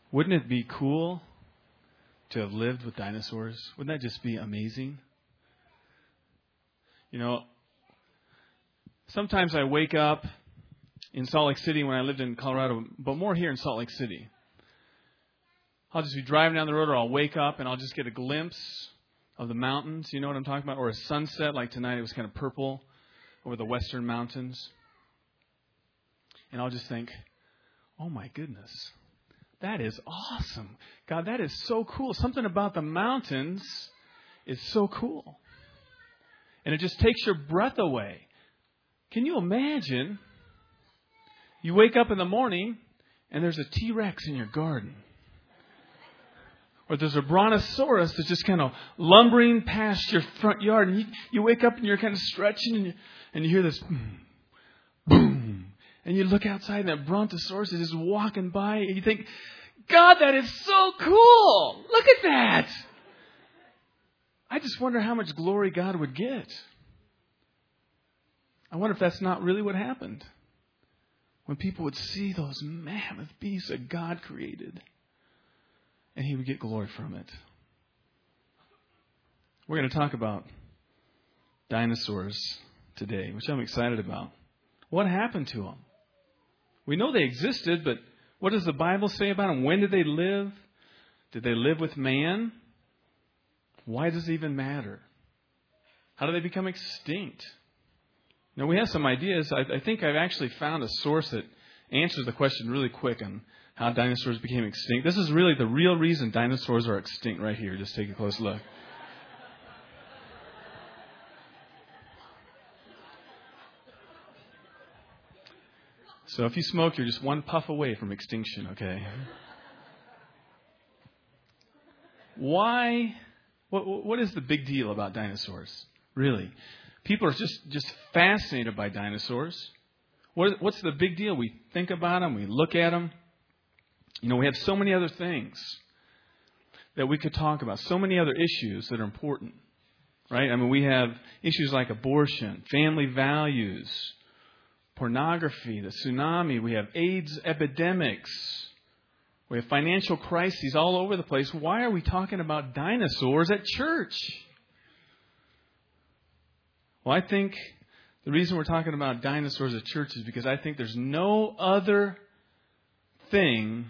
Wouldn't it be cool to have lived with dinosaurs? Wouldn't that just be amazing? You know, sometimes I wake up in Salt Lake City when I lived in Colorado, but more here in Salt Lake City. I'll just be driving down the road, or I'll wake up and I'll just get a glimpse of the mountains. You know what I'm talking about? Or a sunset, like tonight it was kind of purple over the western mountains. And I'll just think, oh my goodness, that is awesome. God, that is so cool. Something about the mountains is so cool. And it just takes your breath away. Can you imagine? You wake up in the morning and there's a T-Rex in your garden. Or there's a brontosaurus that's just kind of lumbering past your front yard. And you wake up and you're kind of stretching and you hear this boom, boom. And you look outside and that brontosaurus is just walking by. And you think, God, that is so cool. Look at that. I just wonder how much glory God would get. I wonder if that's not really what happened. When people would see those mammoth beasts that God created. And He would get glory from it. We're going to talk about dinosaurs today, which I'm excited about. What happened to them? We know they existed, but what does the Bible say about them? When did they live? Did they live with man? Why does it even matter? How do they become extinct? Now, we have some ideas. I think I've actually found a source that answers the question really quick on how dinosaurs became extinct. This is really the real reason dinosaurs are extinct right here. Just take a close look. So if you smoke, you're just one puff away from extinction, okay? Why? What is the big deal about dinosaurs? Really? People are just fascinated by dinosaurs. What's the big deal? We think about them. We look at them. You know, we have so many other things that we could talk about. So many other issues that are important. Right? I mean, we have issues like abortion, family values, pornography, the tsunami. We have AIDS epidemics. We have financial crises all over the place. Why are we talking about dinosaurs at church? Well, I think the reason we're talking about dinosaurs at church is because I think there's no other thing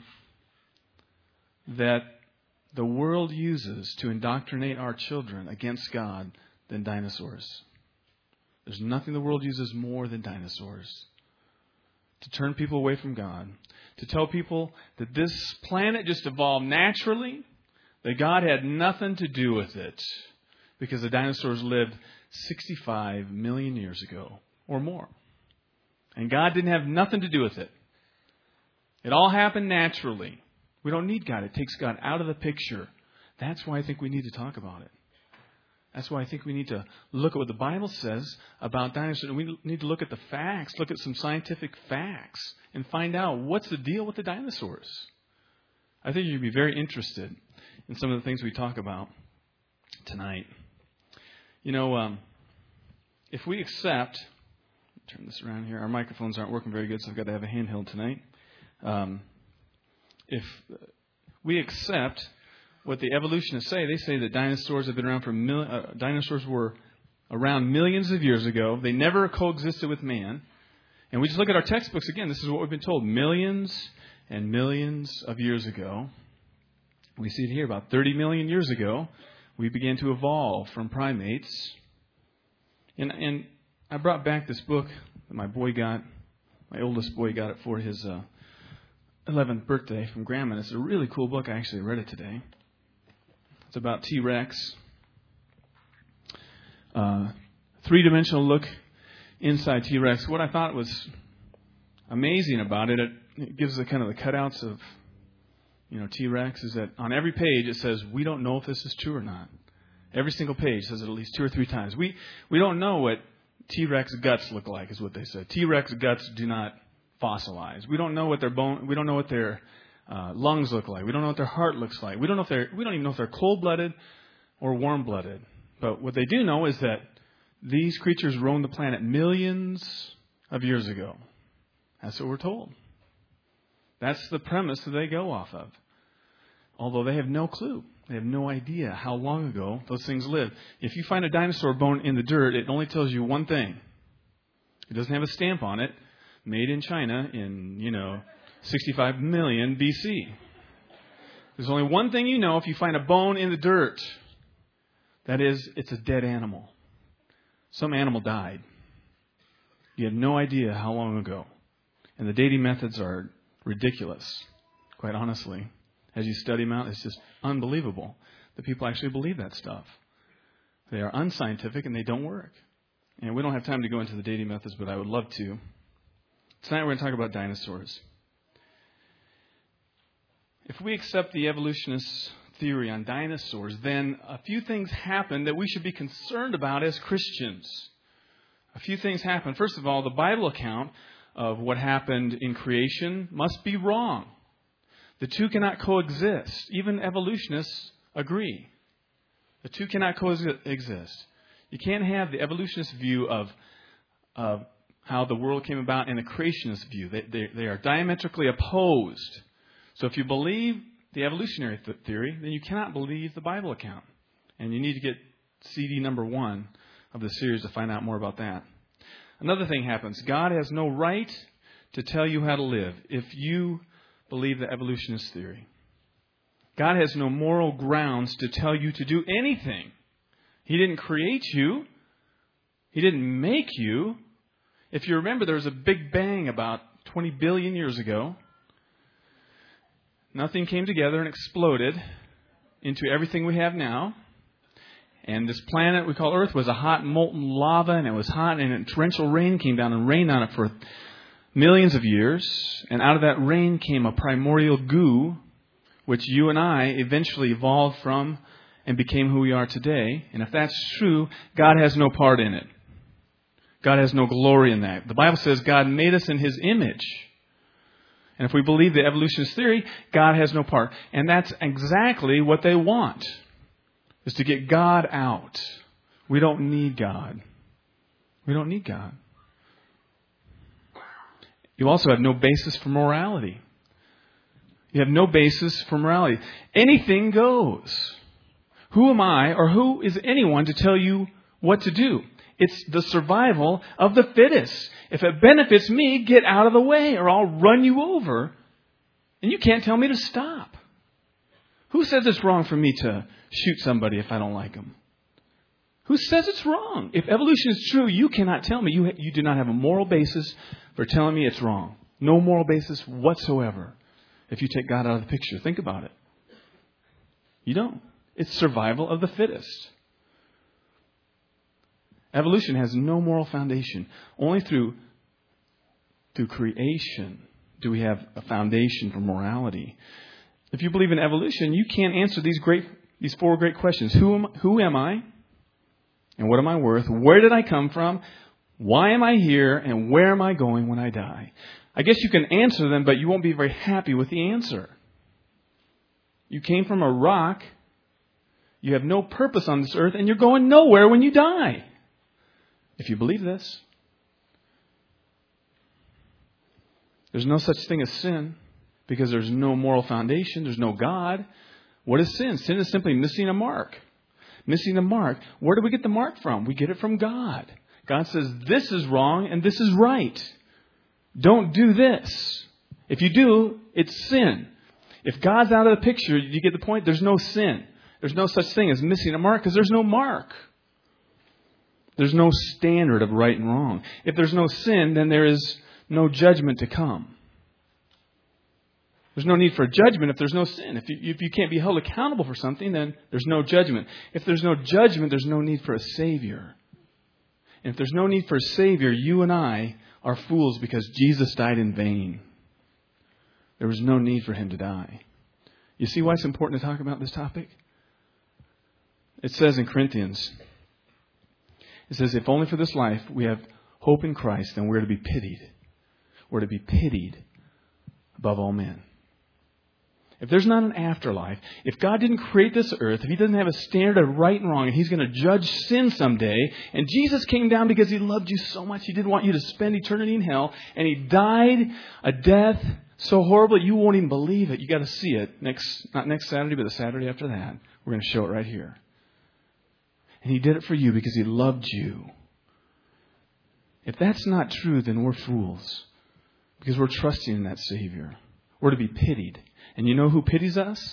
that the world uses to indoctrinate our children against God than dinosaurs. There's nothing the world uses more than dinosaurs. To turn people away from God. To tell people that this planet just evolved naturally. That God had nothing to do with it. Because the dinosaurs lived 65 million years ago or more. And God didn't have nothing to do with it. It all happened naturally. We don't need God. It takes God out of the picture. That's why I think we need to talk about it. That's why I think we need to look at what the Bible says about dinosaurs. And we need to look at the facts, look at some scientific facts, and find out what's the deal with the dinosaurs. I think you'd be very interested in some of the things we talk about tonight. You know, if we accept, turn this around here, our microphones aren't working very good, so I've got to have a handheld tonight. If we accept what the evolutionists say, they say that dinosaurs have been around for dinosaurs were around millions of years ago. They never coexisted with man. And we just look at our textbooks again. This is what we've been told. Millions and millions of years ago. We see it here. About 30 million years ago, we began to evolve from primates. And I brought back this book that my oldest boy got it for his 11th birthday from Grandma. It's a really cool book. I actually read it today. It's about T-Rex. Three-dimensional look inside T-Rex. What I thought was amazing about it, it gives the kind of the cutouts of, T-Rex, is that on every page it says, we don't know if this is true or not. Every single page says it at least 2 or 3 times. We don't know what T-Rex guts look like, is what they said. T-Rex guts do not fossilize. We don't know what their lungs look like. We don't know what their heart looks like. We don't even know if they're cold-blooded or warm-blooded. But what they do know is that these creatures roamed the planet millions of years ago. That's what we're told. That's the premise that they go off of. although they have no clue. They have no idea how long ago those things lived. If you find a dinosaur bone in the dirt, it only tells you one thing. It doesn't have a stamp on it, made in China in, 65 million BC. There's only one thing you know if you find a bone in the dirt. That is, it's a dead animal. Some animal died. You have no idea how long ago. And the dating methods are ridiculous, quite honestly. As you study them out, it's just unbelievable that people actually believe that stuff. They are unscientific and they don't work. And we don't have time to go into the dating methods, but I would love to. Tonight we're going to talk about dinosaurs. If we accept the evolutionist theory on dinosaurs, then a few things happen that we should be concerned about as Christians. A few things happen. First of all, the Bible account of what happened in creation must be wrong. The two cannot coexist. Even evolutionists agree. The two cannot coexist. You can't have the evolutionist view of how the world came about and the creationist view. They are diametrically opposed. So if you believe the evolutionary theory, then you cannot believe the Bible account. And you need to get CD number 1 of the series to find out more about that. Another thing happens. God has no right to tell you how to live if you believe the evolutionist theory. God has no moral grounds to tell you to do anything. He didn't create you. He didn't make you. If you remember, there was a big bang about 20 billion years ago. Nothing came together and exploded into everything we have now. And this planet we call Earth was a hot molten lava, and it was hot, and torrential rain came down and rained on it for millions of years. And out of that rain came a primordial goo, which you and I eventually evolved from and became who we are today. And if that's true, God has no part in it. God has no glory in that. The Bible says God made us in His image. And if we believe the evolutionist theory, God has no part. And that's exactly what they want, is to get God out. We don't need God. We don't need God. You also have no basis for morality. You have no basis for morality. Anything goes. Who am I, or who is anyone to tell you what to do? It's the survival of the fittest. If it benefits me, get out of the way or I'll run you over. And you can't tell me to stop. Who says it's wrong for me to shoot somebody if I don't like them? Who says it's wrong? If evolution is true, you cannot tell me. You do not have a moral basis for telling me it's wrong. No moral basis whatsoever. If you take God out of the picture, think about it. You don't. It's survival of the fittest. Evolution has no moral foundation. Only through creation do we have a foundation for morality. If you believe in evolution, you can't answer these 4 great questions. Who am I? And what am I worth? Where did I come from? Why am I here? And where am I going when I die? I guess you can answer them, but you won't be very happy with the answer. You came from a rock. You have no purpose on this earth, and you're going nowhere when you die. If you believe this, there's no such thing as sin because there's no moral foundation. There's no God. What is sin? Sin is simply missing a mark. Missing a mark. Where do we get the mark from? We get it from God. God says this is wrong and this is right. Don't do this. If you do, it's sin. If God's out of the picture, you get the point? There's no sin. There's no such thing as missing a mark because there's no mark. There's no standard of right and wrong. If there's no sin, then there is no judgment to come. There's no need for judgment if there's no sin. If you can't be held accountable for something, then there's no judgment. If there's no judgment, there's no need for a Savior. And if there's no need for a Savior, you and I are fools because Jesus died in vain. There was no need for Him to die. You see why it's important to talk about this topic? It says in Corinthians, it says, if only for this life we have hope in Christ, then we're to be pitied. We're to be pitied above all men. If there's not an afterlife, if God didn't create this earth, if He doesn't have a standard of right and wrong, and He's going to judge sin someday, and Jesus came down because He loved you so much, He didn't want you to spend eternity in hell, and He died a death So horrible you won't even believe it. You got to see it not next Saturday, but the Saturday after that. We're going to show it right here. And He did it for you because He loved you. If that's not true, then we're fools. Because we're trusting in that Savior. We're to be pitied. And you know who pities us?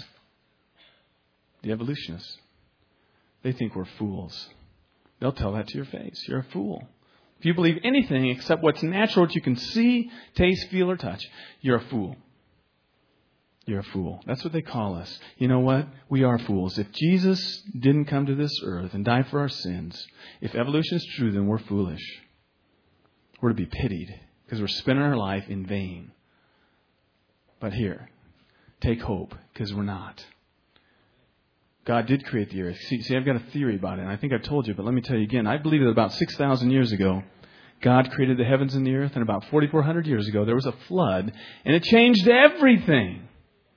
The evolutionists. They think we're fools. They'll tell that to your face. You're a fool. If you believe anything except what's natural, what you can see, taste, feel, or touch, you're a fool. You're a fool. That's what they call us. You know what? We are fools. If Jesus didn't come to this earth and die for our sins, if evolution is true, then we're foolish. We're to be pitied because we're spending our life in vain. But here, take hope because we're not. God did create the earth. See, I've got a theory about it, and I think I've told you, but let me tell you again. I believe that about 6,000 years ago, God created the heavens and the earth, and about 4,400 years ago, there was a flood, and it changed everything.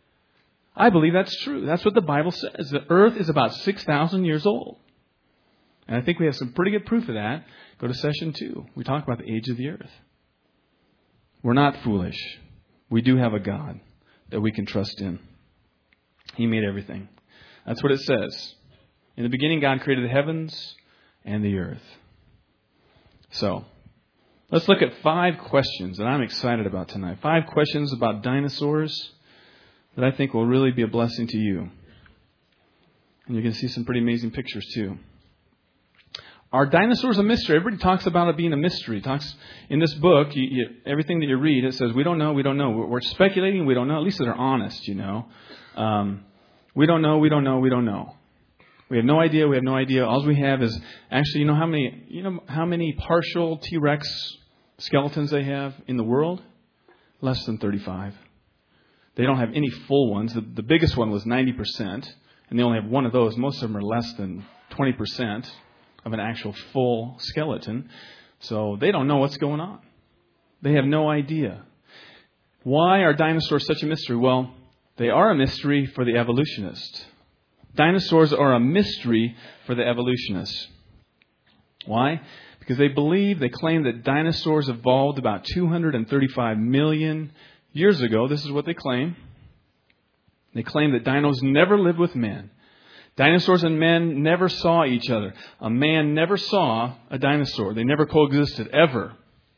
I believe that's true. That's what the Bible says. The earth is about 6,000 years old. And I think we have some pretty good proof of that. Go to session 2. We talk about the age of the earth. We're not foolish. We do have a God that we can trust in. He made everything. That's what it says. In the beginning, God created the heavens and the earth. So, let's look at 5 questions that I'm excited about tonight. 5 questions about dinosaurs that I think will really be a blessing to you. And you're going to see some pretty amazing pictures too. Are dinosaurs a mystery? Everybody talks about it being a mystery. Talks in this book, everything that you read, it says, we don't know. We're speculating, we don't know. At least they're honest, you know. We don't know. We have no idea. All we have is, actually, you know how many partial T-Rex skeletons they have in the world? Less than 35. They don't have any full ones. The biggest one was 90%, and they only have one of those. Most of them are less than 20% of an actual full skeleton. So they don't know what's going on. They have no idea. Why are dinosaurs such a mystery? Well, they are a mystery for the evolutionists. Dinosaurs are a mystery for the evolutionists. Why? Because they claim that dinosaurs evolved about 235 million years ago. This is what they claim. They claim that dinos never lived with men. Dinosaurs and men never saw each other. A man never saw a dinosaur. They never coexisted, ever.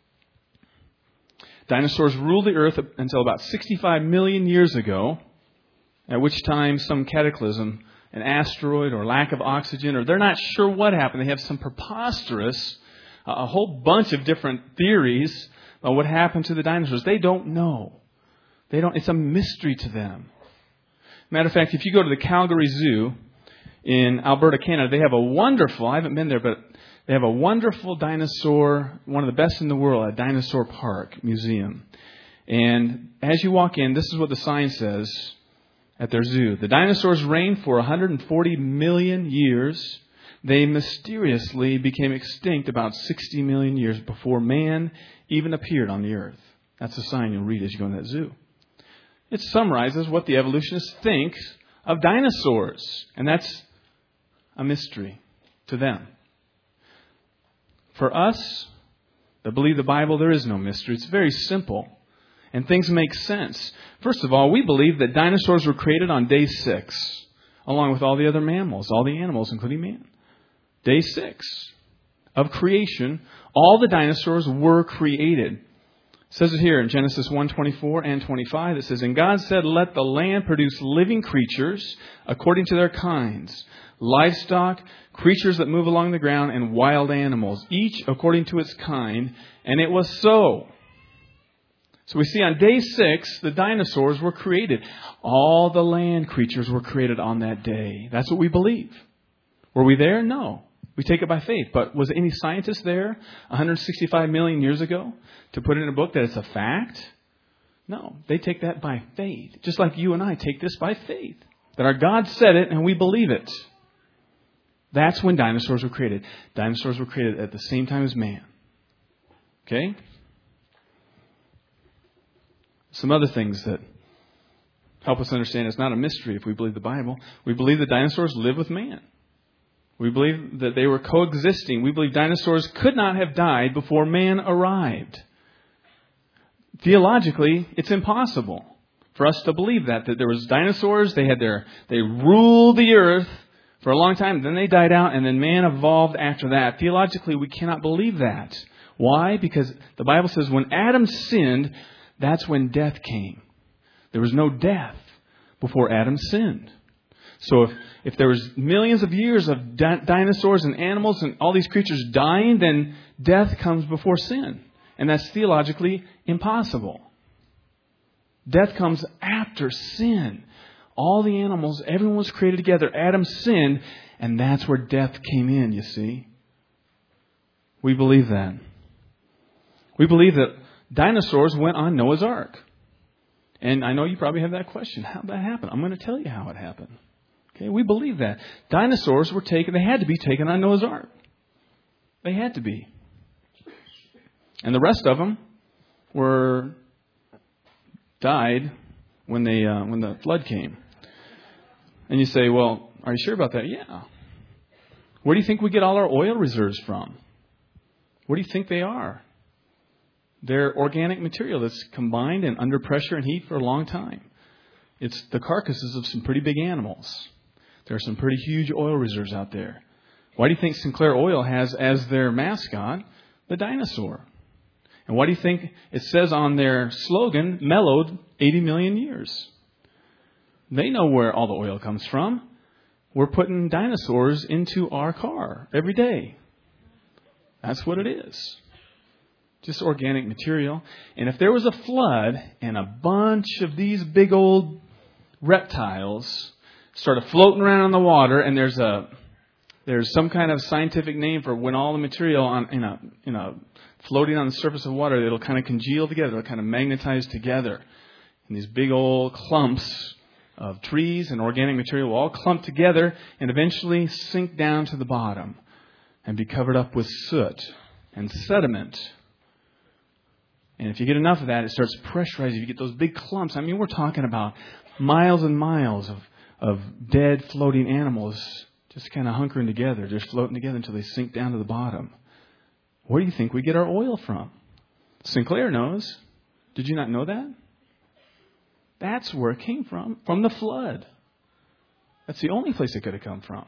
Dinosaurs ruled the earth until about 65 million years ago, at which time some cataclysm, an asteroid or lack of oxygen, or they're not sure what happened. They have some preposterous, a whole bunch of different theories about what happened to the dinosaurs. They don't know. It's a mystery to them. Matter of fact, if you go to the Calgary Zoo in Alberta, Canada, they have a wonderful, I haven't been there, but they have a wonderful dinosaur, one of the best in the world, a dinosaur park museum. And as you walk in, this is what the sign says at their zoo. The dinosaurs reigned for 140 million years. They mysteriously became extinct about 60 million years before man even appeared on the earth. That's the sign you'll read as you go in that zoo. It summarizes what the evolutionists think of dinosaurs. And that's a mystery to them. For us that believe the Bible, there is no mystery. It's very simple. And things make sense. First of all, we believe that dinosaurs were created on day 6, along with all the other mammals, all the animals, including man. Day 6 of creation, all the dinosaurs were created. It says it here in Genesis 1:24 and 25. It says, "And God said, let the land produce living creatures according to their kinds, livestock, creatures that move along the ground, and wild animals, each according to its kind. And it was so." So we see on day 6, the dinosaurs were created. All the land creatures were created on that day. That's what we believe. Were we there? No. We take it by faith. But was any scientist there 165 million years ago to put in a book that it's a fact? No. They take that by faith. Just like you and I take this by faith. That our God said it and we believe it. That's when dinosaurs were created. Dinosaurs were created at the same time as man. Okay? Some other things that help us understand it's not a mystery if we believe the Bible. We believe that dinosaurs live with man. We believe that they were coexisting. We believe dinosaurs could not have died before man arrived. Theologically, it's impossible for us to believe that there was dinosaurs, they ruled the earth for a long time, then they died out, and then man evolved after that. Theologically, we cannot believe that. Why? Because the Bible says when Adam sinned, that's when death came. There was no death before Adam sinned. So if there was millions of years of dinosaurs and animals and all these creatures dying, then death comes before sin. And that's theologically impossible. Death comes after sin. All the animals, everyone was created together. Adam sinned, and that's where death came in, you see. We believe that. We believe that dinosaurs went on Noah's Ark. And I know you probably have that question. How did that happen? I'm going to tell you how it happened. Okay, we believe that. Dinosaurs were taken, they had to be taken on Noah's Ark. They had to be. And the rest of them died when the flood came. And you say, well, are you sure about that? Yeah. Where do you think we get all our oil reserves from? What do you think they are? They're organic material that's combined and under pressure and heat for a long time. It's the carcasses of some pretty big animals. There are some pretty huge oil reserves out there. Why do you think Sinclair Oil has as their mascot the dinosaur? And why do you think it says on their slogan, mellowed 80 million years? They know where all the oil comes from. We're putting dinosaurs into our car every day. That's what it is. Just organic material. And if there was a flood and a bunch of these big old reptiles started floating around on the water, and there's some kind of scientific name for when all the material floating on the surface of water, it'll kind of congeal together, it'll kind of magnetize together. And these big old clumps of trees and organic material will all clump together and eventually sink down to the bottom and be covered up with soot and sediment. And if you get enough of that, it starts pressurizing. You get those big clumps. I mean, we're talking about miles and miles of dead floating animals just kind of hunkering together, just floating together until they sink down to the bottom. Where do you think we get our oil from? Sinclair knows. Did you not know that? That's where it came from the flood. That's the only place it could have come from.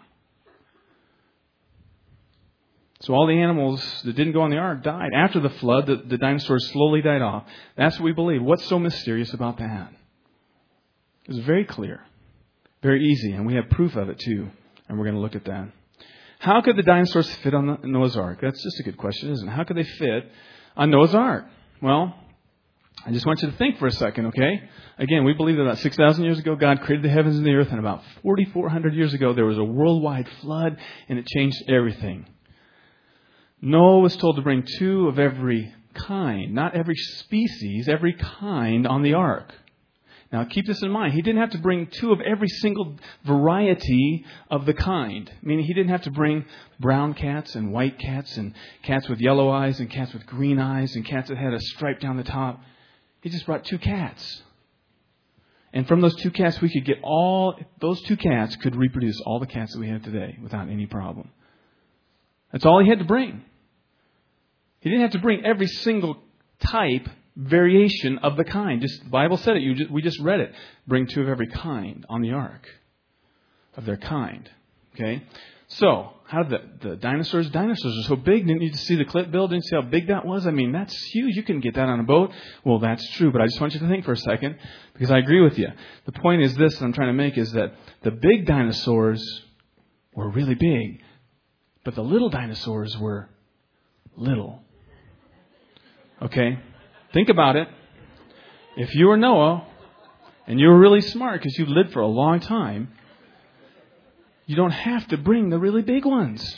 So all the animals that didn't go on the ark died. After the flood, the dinosaurs slowly died off. That's what we believe. What's so mysterious about that? It's very clear. Very easy. And we have proof of it too. And we're going to look at that. How could the dinosaurs fit on Noah's Ark? That's just a good question, isn't it? How could they fit on Noah's Ark? Well, I just want you to think for a second, okay? Again, we believe that about 6,000 years ago, God created the heavens and the earth. And about 4,400 years ago, there was a worldwide flood, and it changed everything. Noah was told to bring 2 of every kind, not every species, every kind on the ark. Now, keep this in mind. He didn't have to bring 2 of every single variety of the kind. Meaning he didn't have to bring brown cats and white cats and cats with yellow eyes and cats with green eyes and cats that had a stripe down the top. He just brought 2 cats. And from those 2 cats, we could get those 2 cats could reproduce all the cats that we have today without any problem. That's all he had to bring. He didn't have to bring every single type, variation of the kind. Just the Bible said it. We just read it. Bring 2 of every kind on the ark of their kind. Okay? So, how did the dinosaurs are so big. Didn't you see the clip, Bill? Didn't you see how big that was? I mean, that's huge. You couldn't get that on a boat. Well, that's true. But I just want you to think for a second, because I agree with you. The point is this that I'm trying to make is that the big dinosaurs were really big, but the little dinosaurs were little. Okay? Think about it. If you were Noah, and you were really smart because you lived for a long time, you don't have to bring the really big ones.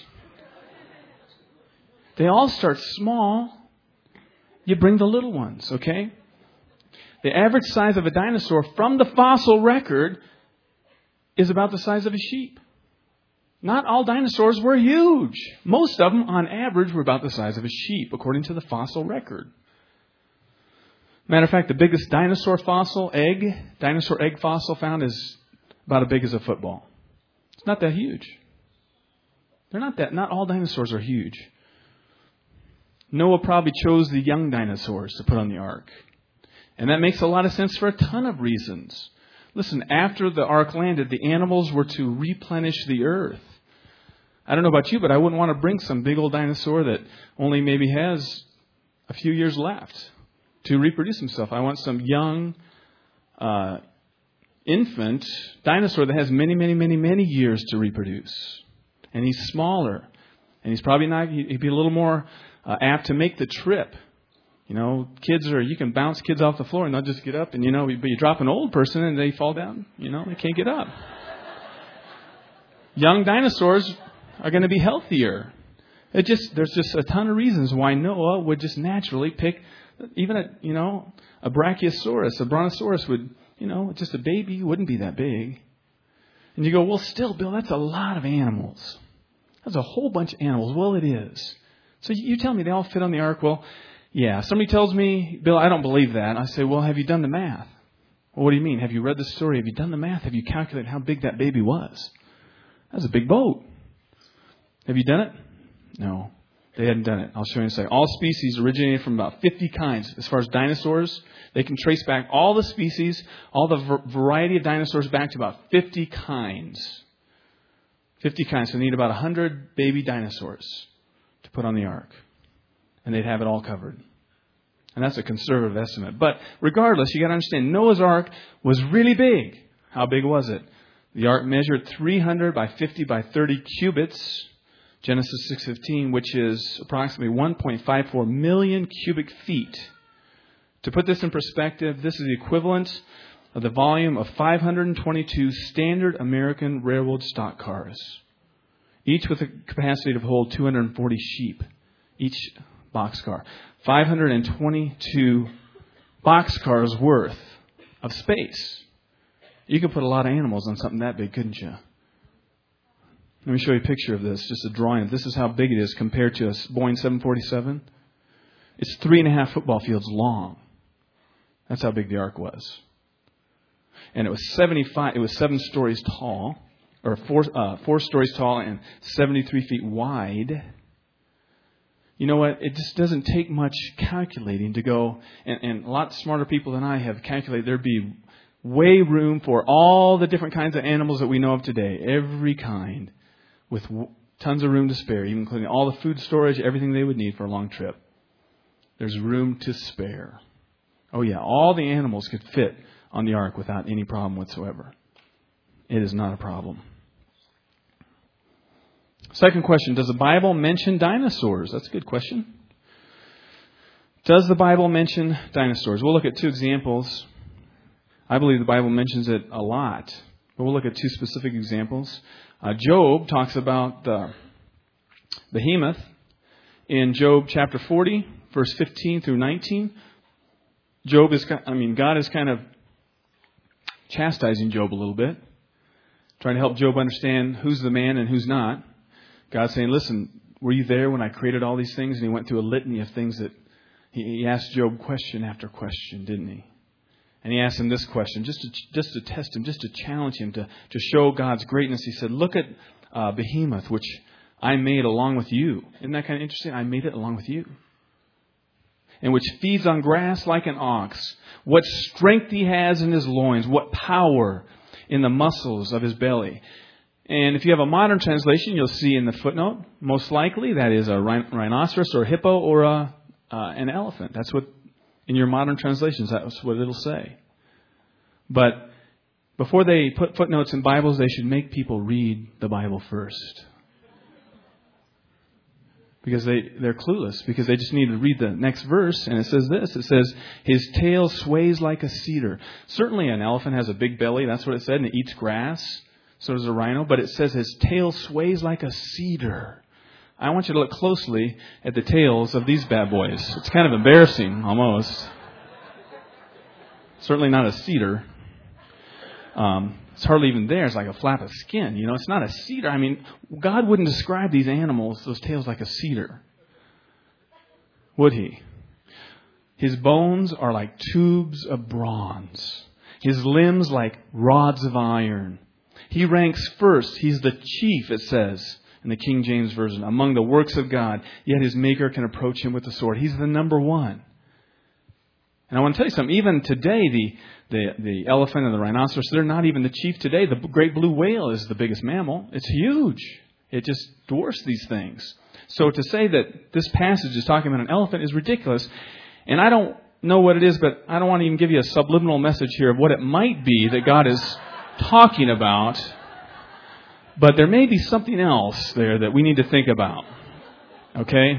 They all start small. You bring the little ones, okay? The average size of a dinosaur from the fossil record is about the size of a sheep. Not all dinosaurs were huge. Most of them, on average, were about the size of a sheep, according to the fossil record. Matter of fact, the biggest dinosaur egg fossil found is about as big as a football. It's not that huge. Not all dinosaurs are huge. Noah probably chose the young dinosaurs to put on the ark. And that makes a lot of sense for a ton of reasons. Listen, after the ark landed, the animals were to replenish the earth. I don't know about you, but I wouldn't want to bring some big old dinosaur that only maybe has a few years left to reproduce himself. I want some young infant dinosaur that has many, many, many, many years to reproduce. And he's smaller. And he's probably not, he'd be a little more apt to make the trip. You know, you can bounce kids off the floor and they'll just get up and, but you drop an old person and they fall down. They can't get up. Young dinosaurs are going to be healthier. There's just a ton of reasons why Noah would just naturally pick even a Brachiosaurus. A Brontosaurus would, just a baby wouldn't be that big. And you go, well, still, Bill, that's a lot of animals. That's a whole bunch of animals. Well, it is. So you tell me they all fit on the ark. Well, yeah. Somebody tells me, Bill, I don't believe that. I say, well, have you done the math? Well, what do you mean? Have you read the story? Have you done the math? Have you calculated how big that baby was? That was a big boat. Have you done it? No, they hadn't done it. I'll show you in a second. All species originated from about 50 kinds. As far as dinosaurs, they can trace back all the species, all the variety of dinosaurs back to about 50 kinds. 50 kinds. So they need about 100 baby dinosaurs to put on the ark. And they'd have it all covered. And that's a conservative estimate. But regardless, you got to understand, Noah's ark was really big. How big was it? The ark measured 300 by 50 by 30 cubits. Genesis 6:15, which is approximately 1.54 million cubic feet. To put this in perspective, this is the equivalent of the volume of 522 standard American railroad stock cars, each with a capacity to hold 240 sheep, each boxcar. 522 boxcars worth of space. You could put a lot of animals on something that big, couldn't you? Let me show you a picture of this, just a drawing of this. Is how big it is compared to a Boeing 747. It's 3.5 football fields long. That's how big the ark was. And it was 7 stories tall, or 4 stories tall and 73 feet wide. You know what? It just doesn't take much calculating to go, and a lot smarter people than I have calculated there'd be way room for all the different kinds of animals that we know of today. Every kind. With tons of room to spare, even including all the food storage, everything they would need for a long trip. There's room to spare. Oh yeah, all the animals could fit on the ark without any problem whatsoever. It is not a problem. Second question, does the Bible mention dinosaurs? That's a good question. Does the Bible mention dinosaurs? We'll look at 2 examples. I believe the Bible mentions it a lot, but we'll look at 2 specific examples. Job talks about the behemoth in Job chapter 40, verse 15 through 19. God is kind of chastising Job a little bit, trying to help Job understand who's the man and who's not. God's saying, listen, were you there when I created all these things? And he went through a litany of things that he asked Job question after question, didn't he? And he asked him this question, just to test him, just to challenge him, to show God's greatness. He said, look at Behemoth, which I made along with you. Isn't that kind of interesting? I made it along with you. And which feeds on grass like an ox. What strength he has in his loins. What power in the muscles of his belly. And if you have a modern translation, you'll see in the footnote, most likely that is a rhinoceros or a hippo or an elephant. That's what, in your modern translations, that's what it'll say. But before they put footnotes in Bibles, they should make people read the Bible first. Because they're clueless, because they just need to read the next verse, and it says this. It says, his tail sways like a cedar. Certainly an elephant has a big belly, that's what it said, and it eats grass. So does a rhino, but it says his tail sways like a cedar. I want you to look closely at the tails of these bad boys. It's kind of embarrassing, almost. Certainly not a cedar. It's hardly even there. It's like a flap of skin. You know, it's not a cedar. I mean, God wouldn't describe these animals, those tails, like a cedar. Would he? His bones are like tubes of bronze. His limbs like rods of iron. He ranks first. He's the chief, it says in the King James Version, among the works of God. Yet his maker can approach him with the sword. He's the number one. And I want to tell you something. Even today, the elephant and the rhinoceros, they're not even the chief today. The great blue whale is the biggest mammal. It's huge. It just dwarfs these things. So to say that this passage is talking about an elephant is ridiculous. And I don't know what it is, but I don't want to even give you a subliminal message here of what it might be that God is talking about. But there may be something else there that we need to think about. Okay?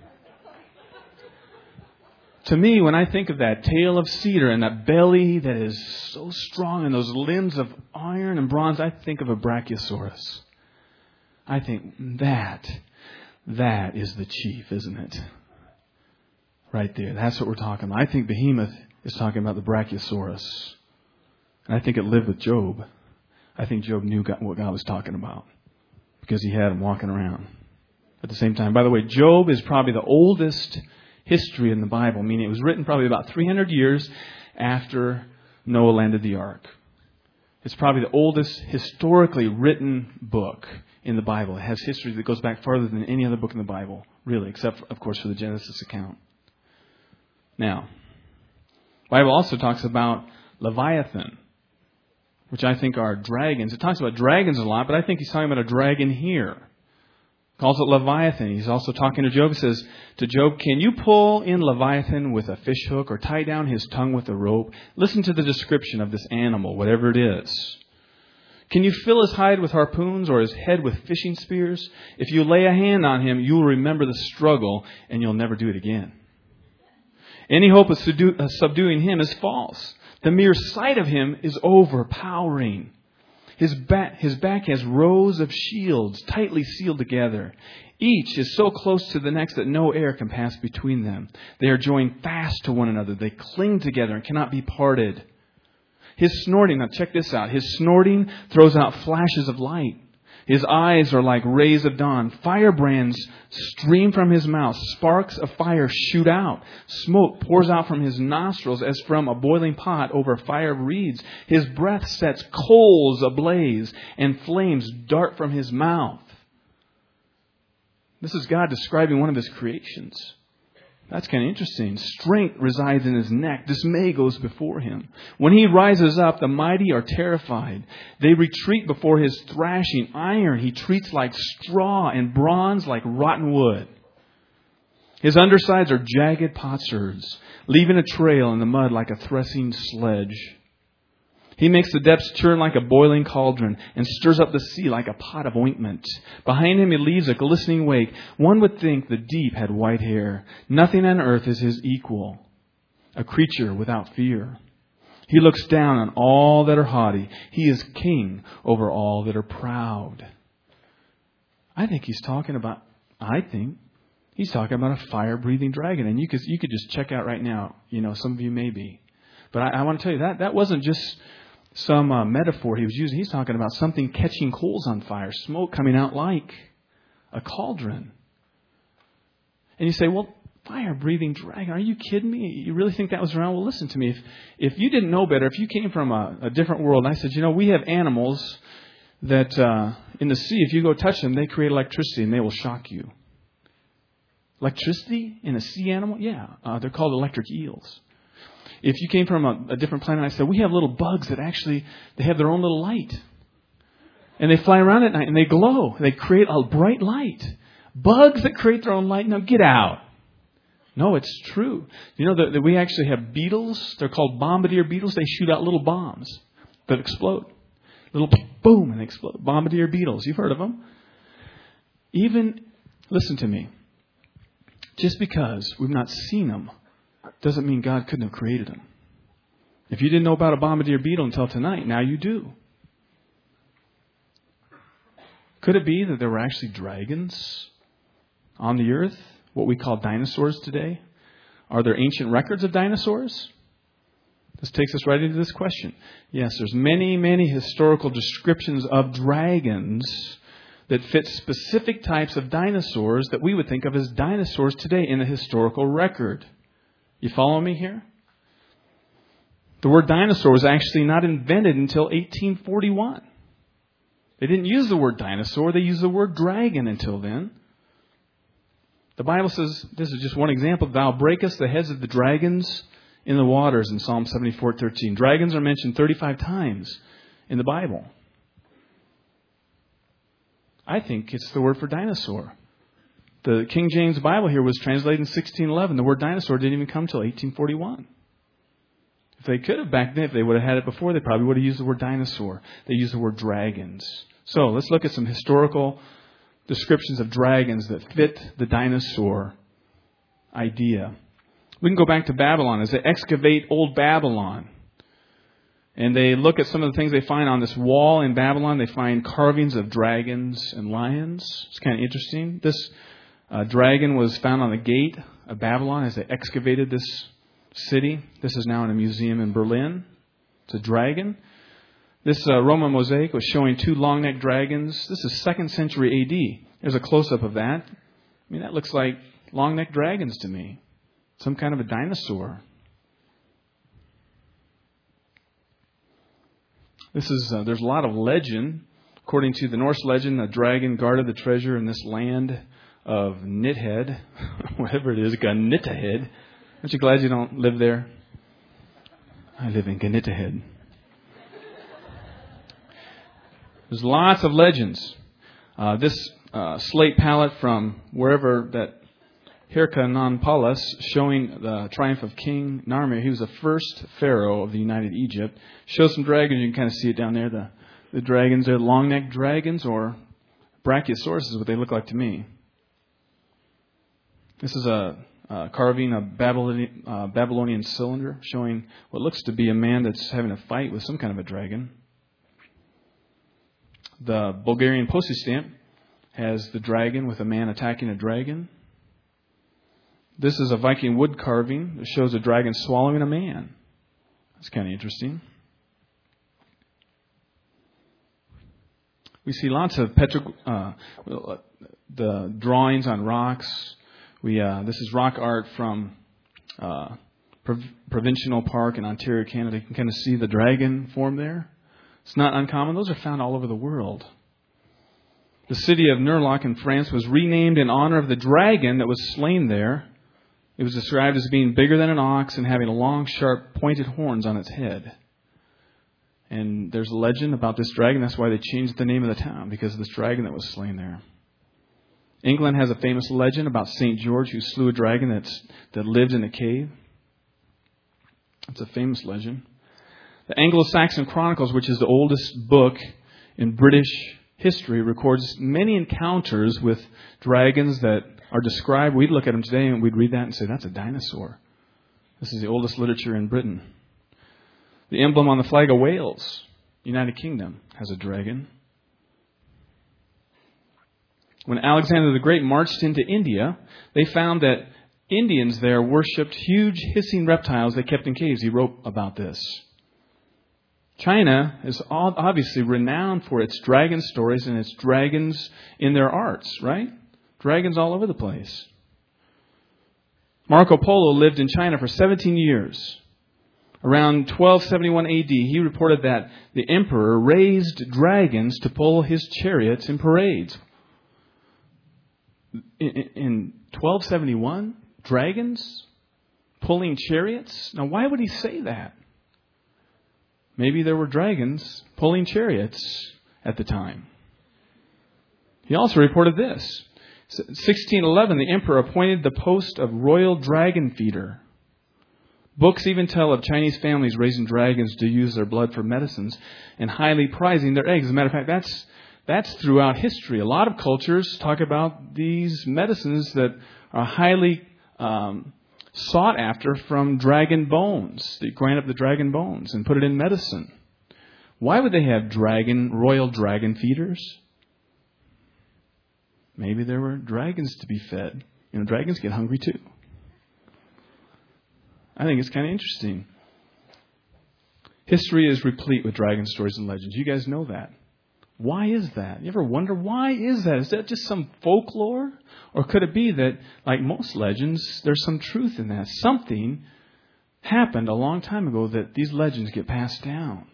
To me, when I think of that tail of cedar and that belly that is so strong and those limbs of iron and bronze, I think of a brachiosaurus. I think that is the chief, isn't it? Right there. That's what we're talking about. I think Behemoth is talking about the brachiosaurus. And I think it lived with Job. I think Job knew what God was talking about because he had him walking around at the same time. By the way, Job is probably the oldest history in the Bible, meaning it was written probably about 300 years after Noah landed the ark. It's probably the oldest historically written book in the Bible. It has history that goes back farther than any other book in the Bible, really, except, of course, for the Genesis account. Now, the Bible also talks about Leviathan, which I think are dragons. It talks about dragons a lot, but I think he's talking about a dragon here. Calls it Leviathan. He's also talking to Job. He says to Job, can you pull in Leviathan with a fish hook or tie down his tongue with a rope? Listen to the description of this animal, whatever it is. Can you fill his hide with harpoons or his head with fishing spears? If you lay a hand on him, you will remember the struggle and you'll never do it again. Any hope of subduing him is false. The mere sight of him is overpowering. His back has rows of shields tightly sealed together. Each is so close to the next that no air can pass between them. They are joined fast to one another. They cling together and cannot be parted. His snorting, now check this out. His snorting throws out flashes of light. His eyes are like rays of dawn. Firebrands stream from his mouth. Sparks of fire shoot out. Smoke pours out from his nostrils as from a boiling pot over a fire of reeds. His breath sets coals ablaze, and flames dart from his mouth. This is God describing one of his creations. That's kind of interesting. Strength resides in his neck. Dismay goes before him. When he rises up, the mighty are terrified. They retreat before his thrashing. Iron he treats like straw, and bronze like rotten wood. His undersides are jagged potsherds, leaving a trail in the mud like a threshing sledge. He makes the depths churn like a boiling cauldron and stirs up the sea like a pot of ointment. Behind him he leaves a glistening wake. One would think the deep had white hair. Nothing on earth is his equal, a creature without fear. He looks down on all that are haughty. He is king over all that are proud. I think he's talking about a fire-breathing dragon. And you could just check out right now. Some of you may be. But I want to tell you that wasn't just some metaphor he was using. He's talking about something catching coals on fire, smoke coming out like a cauldron. And you say, well, fire-breathing dragon, are you kidding me? You really think that was around? Well, listen to me. If you didn't know better, if you came from a different world, and I said, we have animals that in the sea, if you go touch them, they create electricity and they will shock you. Electricity in a sea animal? Yeah, they're called electric eels. If you came from a different planet, I said, we have little bugs that actually, they have their own little light. And they fly around at night and they glow. They create a bright light. Bugs that create their own light? No, get out. No, it's true. That we actually have beetles. They're called bombardier beetles. They shoot out little bombs that explode. Little boom, and they explode. Bombardier beetles. You've heard of them. Listen to me. Just because we've not seen them doesn't mean God couldn't have created them. If you didn't know about a bombardier beetle until tonight, now you do. Could it be that there were actually dragons on the earth? What we call dinosaurs today? Are there ancient records of dinosaurs? This takes us right into this question. Yes, there's many, many historical descriptions of dragons that fit specific types of dinosaurs that we would think of as dinosaurs today in the historical record. You follow me here? The word dinosaur was actually not invented until 1841. They didn't use the word dinosaur. They used the word dragon until then. The Bible says, this is just one example, thou breakest the heads of the dragons in the waters in Psalm 74:13. Dragons are mentioned 35 times in the Bible. I think it's the word for dinosaur. The King James Bible here was translated in 1611. The word dinosaur didn't even come until 1841. If they could have back then, if they would have had it before, they probably would have used the word dinosaur. They used the word dragons. So let's look at some historical descriptions of dragons that fit the dinosaur idea. We can go back to Babylon. As they excavate old Babylon, and they look at some of the things they find on this wall in Babylon, they find carvings of dragons and lions. It's kind of interesting. This dragon was found on the gate of Babylon as they excavated this city. This is now in a museum in Berlin. It's a dragon. This Roman mosaic was showing two long-necked dragons. This is 2nd century A.D. There's a close-up of that. I mean, that looks like long-necked dragons to me. Some kind of a dinosaur. There's a lot of legend. According to the Norse legend, a dragon guarded the treasure in this land of Knitted, whatever it is, Gnitahed. Aren't you glad you don't live there? I live in Gnitahed. There's lots of legends. This slate palette from wherever that Hyrcanonpolis, showing the triumph of King Narmer. He was the first pharaoh of the United Egypt. Shows some dragons. You can kind of see it down there. The dragons are long-necked dragons, or Brachiosaurus is what they look like to me. This is a carving of Babylonian cylinder, showing what looks to be a man that's having a fight with some kind of a dragon. The Bulgarian postage stamp has the dragon with a man attacking a dragon. This is a Viking wood carving that shows a dragon swallowing a man. That's kind of interesting. We see lots of the drawings on rocks. This is rock art from Provincial Park in Ontario, Canada. You can kind of see the dragon form there. It's not uncommon. Those are found all over the world. The city of Nurloc in France was renamed in honor of the dragon that was slain there. It was described as being bigger than an ox and having long, sharp, pointed horns on its head. And there's a legend about this dragon. That's why they changed the name of the town, because of this dragon that was slain there. England has a famous legend about St. George, who slew a dragon that lived in a cave. It's a famous legend. The Anglo-Saxon Chronicles, which is the oldest book in British history, records many encounters with dragons that are described. We'd look at them today and we'd read that and say, that's a dinosaur. This is the oldest literature in Britain. The emblem on the flag of Wales, United Kingdom, has a dragon. When Alexander the Great marched into India, they found that Indians there worshipped huge hissing reptiles they kept in caves. He wrote about this. China is obviously renowned for its dragon stories and its dragons in their arts, right? Dragons all over the place. Marco Polo lived in China for 17 years. Around 1271 AD, he reported that the emperor raised dragons to pull his chariots in parades. In 1271, dragons pulling chariots? Now, why would he say that? Maybe there were dragons pulling chariots at the time. He also reported this. 1611, the emperor appointed the post of royal dragon feeder. Books even tell of Chinese families raising dragons to use their blood for medicines and highly prizing their eggs. As a matter of fact, that's throughout history. A lot of cultures talk about these medicines that are highly sought after from dragon bones. They grind up the dragon bones and put it in medicine. Why would they have royal dragon feeders? Maybe there were dragons to be fed. You know, dragons get hungry too. I think it's kind of interesting. History is replete with dragon stories and legends. You guys know that. Why is that? You ever wonder, why is that? Is that just some folklore? Or could it be that, like most legends, there's some truth in that? Something happened a long time ago that these legends get passed down.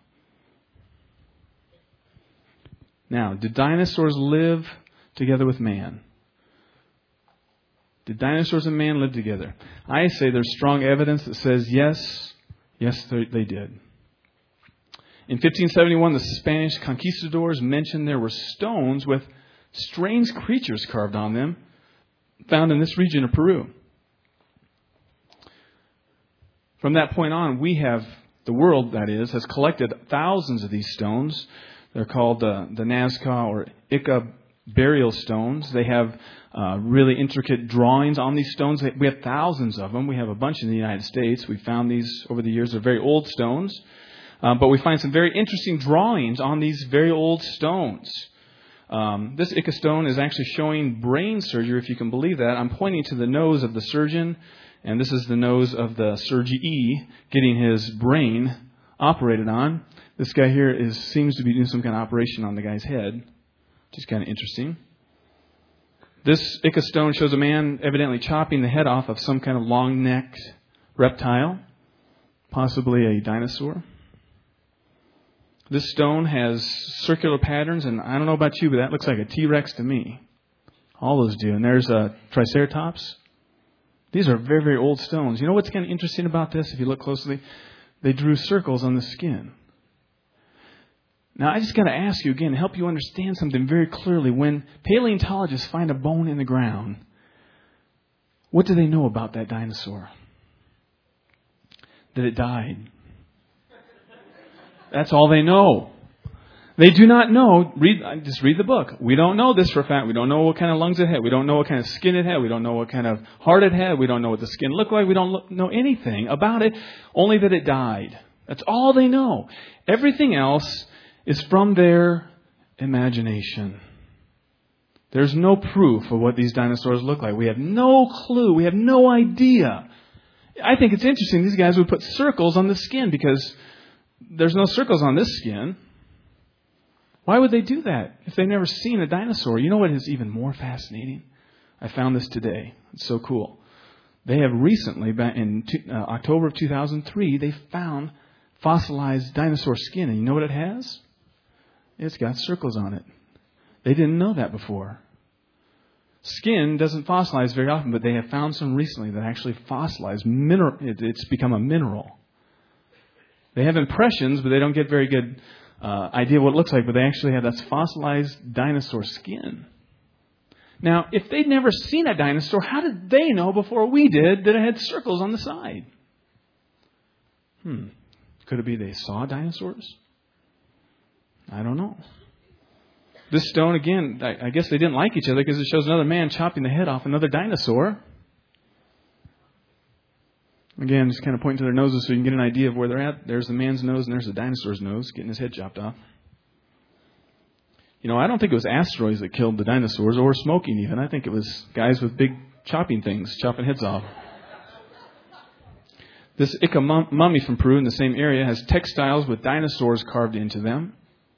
Now, did dinosaurs live together with man? Did dinosaurs and man live together? I say there's strong evidence that says yes, they did. In 1571, the Spanish conquistadors mentioned there were stones with strange creatures carved on them, found in this region of Peru. From that point on, the world, that is, has collected thousands of these stones. They're called the Nazca or Ica burial stones. They have really intricate drawings on these stones. We have thousands of them. We have a bunch in the United States. We found these over the years. They're very old stones. But we find some very interesting drawings on these very old stones. This Ica stone is actually showing brain surgery, if you can believe that. I'm pointing to the nose of the surgeon, and this is the nose of the surgeee getting his brain operated on. This guy here seems to be doing some kind of operation on the guy's head, which is kind of interesting. This Ica stone shows a man evidently chopping the head off of some kind of long-necked reptile, possibly a dinosaur. This stone has circular patterns, and I don't know about you, but that looks like a T-Rex to me. All those do. And there's a Triceratops. These are very, very old stones. You know what's kind of interesting about this, if you look closely? They drew circles on the skin. Now, I just got to ask you again, to help you understand something very clearly. When paleontologists find a bone in the ground, what do they know about that dinosaur? That it died. That's all they know. They do not know. Just read the book. We don't know this for a fact. We don't know what kind of lungs it had. We don't know what kind of skin it had. We don't know what kind of heart it had. We don't know what the skin looked like. We don't know anything about it, only that it died. That's all they know. Everything else is from their imagination. There's no proof of what these dinosaurs look like. We have no clue. We have no idea. I think it's interesting. These guys would put circles on the skin because there's no circles on this skin. Why would they do that if they've never seen a dinosaur? You know what is even more fascinating? I found this today. It's so cool. They have recently, in October of 2003, they found fossilized dinosaur skin. And you know what it has? It's got circles on it. They didn't know that before. Skin doesn't fossilize very often, but they have found some recently that actually fossilize. It's become a mineral. They have impressions, but they don't get very good idea of what it looks like, but they actually have that's fossilized dinosaur skin. Now, if they'd never seen a dinosaur, how did they know before we did that it had circles on the side? Could it be they saw dinosaurs? I don't know. This stone, again, I guess they didn't like each other because it shows another man chopping the head off another dinosaur. Again, just kind of pointing to their noses so you can get an idea of where they're at. There's the man's nose and there's the dinosaur's nose, getting his head chopped off. You know, I don't think it was asteroids that killed the dinosaurs or smoking even. I think it was guys with big chopping things, chopping heads off. This Ica mummy from Peru in the same area has textiles with dinosaurs carved into them.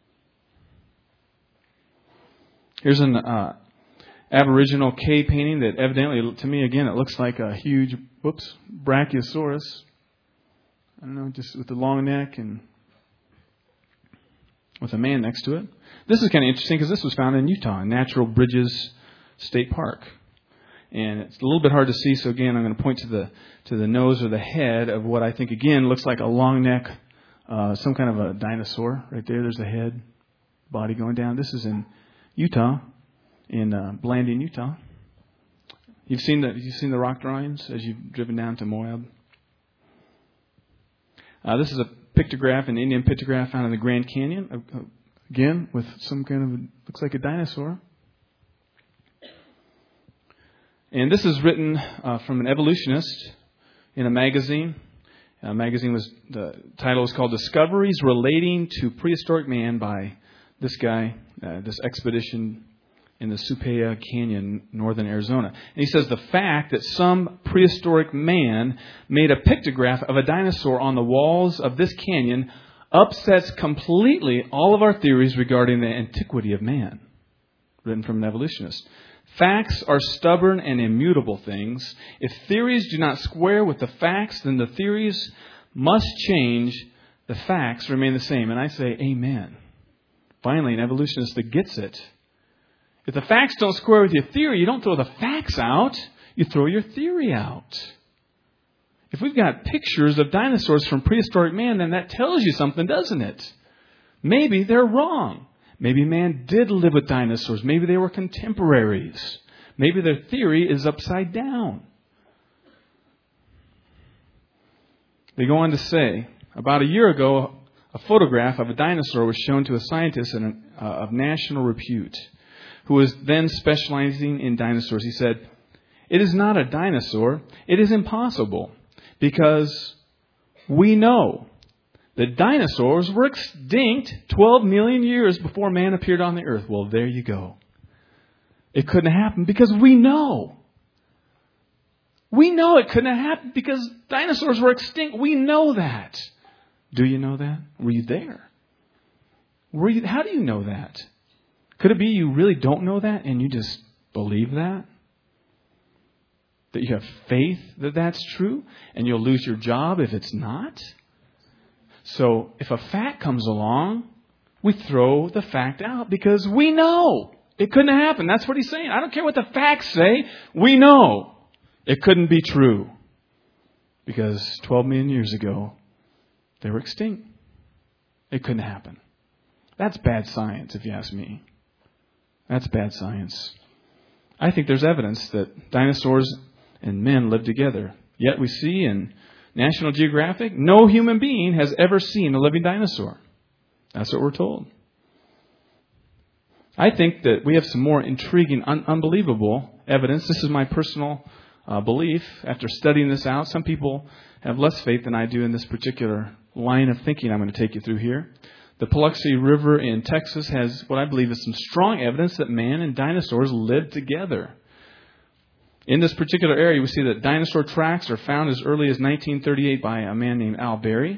Here's an Aboriginal cave painting that evidently, to me, again, it looks like a huge, Brachiosaurus. I don't know, just with the long neck and with a man next to it. This is kind of interesting because this was found in Utah, in Natural Bridges State Park. And it's a little bit hard to see, so again, I'm going to point to the nose or the head of what I think, again, looks like a long neck, some kind of a dinosaur. Right there, there's the head, body going down. This is in Utah, in Blanding, Utah. You've seen the rock drawings as you've driven down to Moab. This is a pictograph, an Indian pictograph found in the Grand Canyon, again with some kind of looks like a dinosaur. And this is written from an evolutionist in a magazine. The title was called "Discoveries Relating to Prehistoric Man" by this guy, this expedition in the Supaya Canyon, northern Arizona. And he says the fact that some prehistoric man made a pictograph of a dinosaur on the walls of this canyon upsets completely all of our theories regarding the antiquity of man. Written from an evolutionist. Facts are stubborn and immutable things. If theories do not square with the facts, then the theories must change. The facts remain the same. And I say, amen. Finally, an evolutionist that gets it. If the facts don't square with your theory, you don't throw the facts out. you throw your theory out. If we've got pictures of dinosaurs from prehistoric man, then that tells you something, doesn't it? Maybe they're wrong. Maybe man did live with dinosaurs. Maybe they were contemporaries. Maybe their theory is upside down. They go on to say, about a year ago, a photograph of a dinosaur was shown to a scientist of national repute, who was then specializing in dinosaurs. He said, "It is not a dinosaur. It is impossible, because we know that dinosaurs were extinct 12 million years before man appeared on the earth." Well, there you go. It couldn't happen because we know. We know it couldn't have happened because dinosaurs were extinct. We know that. Do you know that? Were you there? How do you know that? Could it be you really don't know that and you just believe that? That you have faith that that's true and you'll lose your job if it's not? So if a fact comes along, we throw the fact out because we know it couldn't have happened. That's what he's saying. I don't care what the facts say. We know it couldn't be true because 12 million years ago, they were extinct. It couldn't happen. That's bad science, if you ask me. That's bad science. I think there's evidence that dinosaurs and men lived together. Yet we see in National Geographic, no human being has ever seen a living dinosaur. That's what we're told. I think that we have some more intriguing, unbelievable evidence. This is my personal belief after studying this out. Some people have less faith than I do in this particular line of thinking I'm going to take you through here. The Paluxy River in Texas has what I believe is some strong evidence that man and dinosaurs lived together. In this particular area, we see that dinosaur tracks are found as early as 1938 by a man named Al Berry.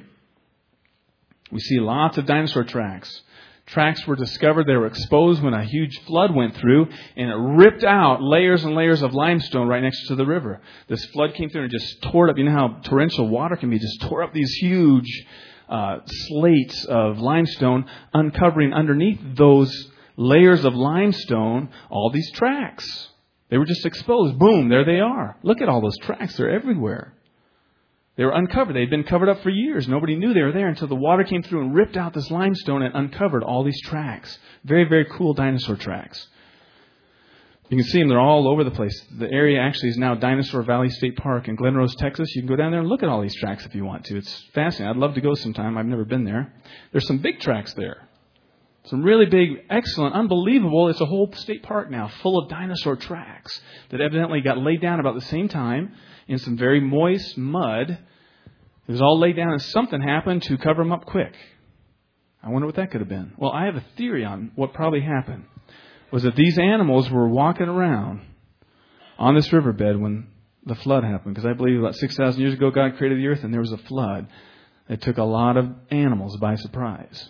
We see lots of dinosaur tracks. Tracks were discovered. They were exposed when a huge flood went through, and it ripped out layers and layers of limestone right next to the river. This flood came through and just tore it up. You know how torrential water can be? Just tore up these huge slates of limestone, uncovering underneath those layers of limestone all these tracks. They were just exposed. Boom, there they are. Look at all those tracks. They're everywhere. They were uncovered. They'd been covered up for years. Nobody knew they were there until the water came through and ripped out this limestone and uncovered all these tracks. Very, very cool dinosaur tracks. You can see them. They're all over the place. The area actually is now Dinosaur Valley State Park in Glen Rose, Texas. You can go down there and look at all these tracks if you want to. It's fascinating. I'd love to go sometime. I've never been there. There's some big tracks there. Some really big, excellent, unbelievable. It's a whole state park now full of dinosaur tracks that evidently got laid down about the same time in some very moist mud. It was all laid down and something happened to cover them up quick. I wonder what that could have been. Well, I have a theory on what probably happened. Was that these animals were walking around on this riverbed when the flood happened. Because I believe about 6,000 years ago God created the earth and there was a flood that took a lot of animals by surprise.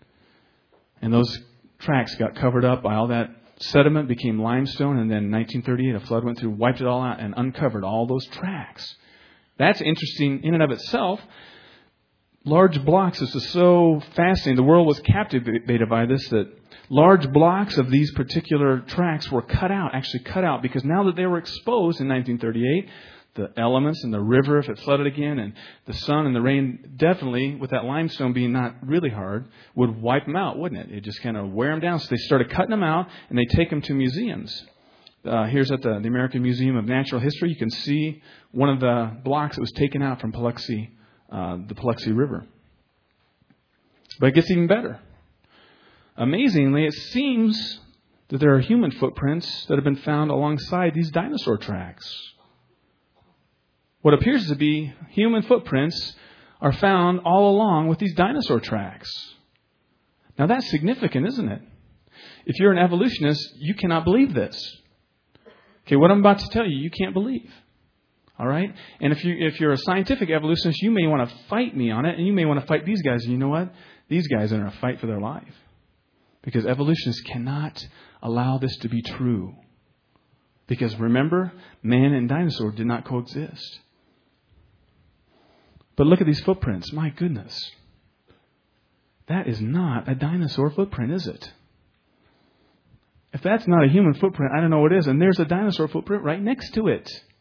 And those tracks got covered up by all that sediment, became limestone, and then in 1938 a flood went through, wiped it all out, and uncovered all those tracks. That's interesting in and of itself. Large blocks, this is so fascinating. The world was captivated by this, that large blocks of these particular tracks were cut out, because now that they were exposed in 1938, the elements and the river, if it flooded again, and the sun and the rain, definitely, with that limestone being not really hard, would wipe them out, wouldn't it? It just kind of wear them down. So they started cutting them out, and they take them to museums. Here's at the American Museum of Natural History. You can see one of the blocks that was taken out from Paluxy, the Paluxy River. But it gets even better. Amazingly, it seems that there are human footprints that have been found alongside these dinosaur tracks. What appears to be human footprints are found all along with these dinosaur tracks. Now that's significant, isn't it? If you're an evolutionist, you cannot believe this. Okay, what I'm about to tell you, you can't believe. All right? And if you're a scientific evolutionist, you may want to fight me on it, and you may want to fight these guys. And you know what? These guys are in a fight for their life. Because evolutionists cannot allow this to be true. Because remember, man and dinosaur did not coexist. But look at these footprints. My goodness. That is not a dinosaur footprint, is it? If that's not a human footprint, I don't know what is. And there's a dinosaur footprint right next to it.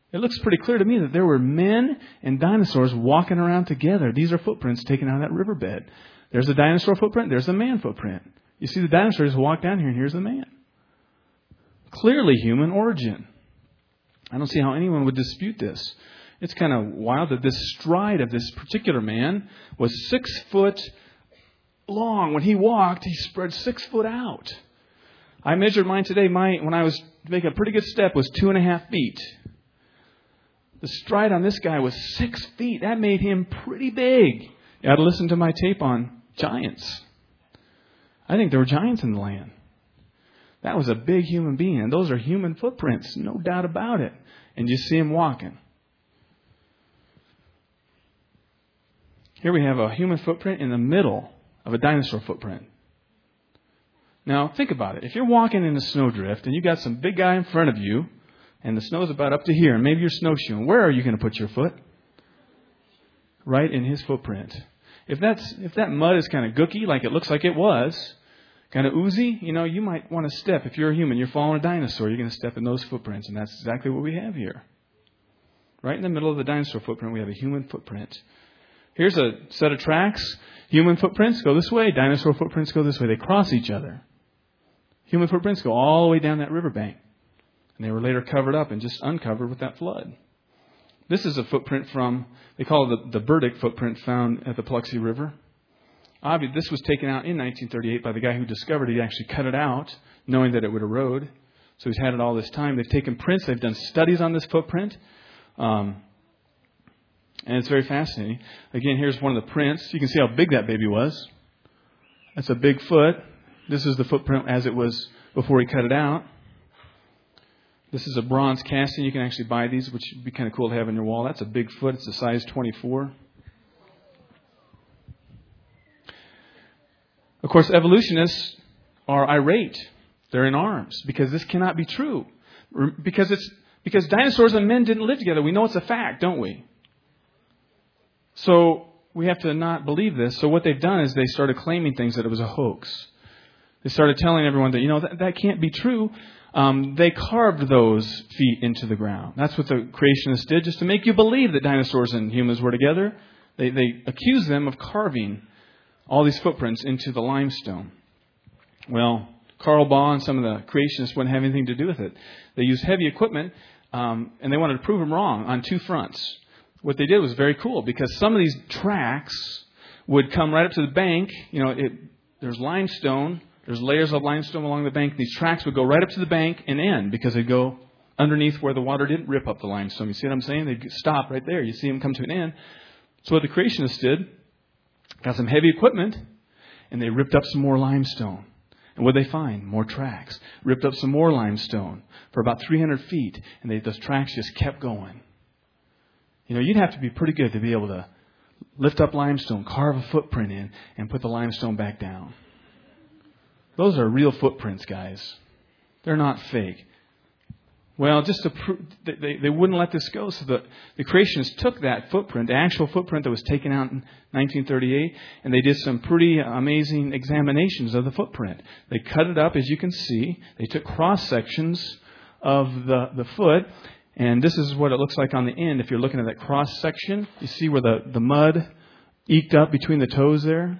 It looks pretty clear to me that there were men and dinosaurs walking around together. These are footprints taken out of that riverbed. There's a dinosaur footprint. There's a man footprint. You see the dinosaur just walk down here, and here's the man. Clearly human origin. I don't see how anyone would dispute this. It's kind of wild that this stride of this particular man was 6 foot long. When he walked, he spread 6 foot out. I measured mine today. When I was making a pretty good step, was 2.5 feet. The stride on this guy was 6 feet. That made him pretty big. You ought to listen to my tape on giants. I think there were giants in the land. That was a big human being. And those are human footprints, no doubt about it. And you see him walking. Here we have a human footprint in the middle of a dinosaur footprint. Now, think about it. If you're walking in a snowdrift and you got some big guy in front of you and the snow's about up to here and maybe you're snowshoeing, where are you going to put your foot? Right in his footprint. If that mud is kind of gooky, like it looks like it was, kind of oozy, you might want to step. If you're a human, you're following a dinosaur, you're going to step in those footprints. And that's exactly what we have here. Right in the middle of the dinosaur footprint, we have a human footprint. Here's a set of tracks. Human footprints go this way. Dinosaur footprints go this way. They cross each other. Human footprints go all the way down that riverbank. And they were later covered up and just uncovered with that flood. This is a footprint they call it the Burdick footprint found at the Paluxy River. Obviously, this was taken out in 1938 by the guy who discovered it. He actually cut it out, knowing that it would erode. So he's had it all this time. They've taken prints. They've done studies on this footprint. And it's very fascinating. Again, here's one of the prints. You can see how big that baby was. That's a big foot. This is the footprint as it was before he cut it out. This is a bronze casting. You can actually buy these, which would be kind of cool to have on your wall. That's a big foot. It's a size 24. Of course, evolutionists are irate. They're in arms because this cannot be true. Because dinosaurs and men didn't live together. We know it's a fact, don't we? So we have to not believe this. So what they've done is they started claiming things that it was a hoax. They started telling everyone that, that can't be true. They carved those feet into the ground. That's what the creationists did, just to make you believe that dinosaurs and humans were together. They accused them of carving all these footprints into the limestone. Well, Carl Baugh and some of the creationists wouldn't have anything to do with it. They used heavy equipment, and they wanted to prove them wrong on 2 fronts. What they did was very cool, because some of these tracks would come right up to the bank. There's limestone. There's layers of limestone along the bank. These tracks would go right up to the bank and end, because they'd go underneath where the water didn't rip up the limestone. You see what I'm saying? They'd stop right there. You see them come to an end. So what the creationists did, got some heavy equipment, and they ripped up some more limestone. And what did they find? More tracks. Ripped up some more limestone for about 300 feet, and those tracks just kept going. You'd have to be pretty good to be able to lift up limestone, carve a footprint in, and put the limestone back down. Those are real footprints, guys. They're not fake. Well, just to prove, they wouldn't let this go. So the creationists took that footprint, the actual footprint that was taken out in 1938, and they did some pretty amazing examinations of the footprint. They cut it up, as you can see. They took cross sections of the foot. And this is what it looks like on the end. If you're looking at that cross section, you see where the mud eked up between the toes there.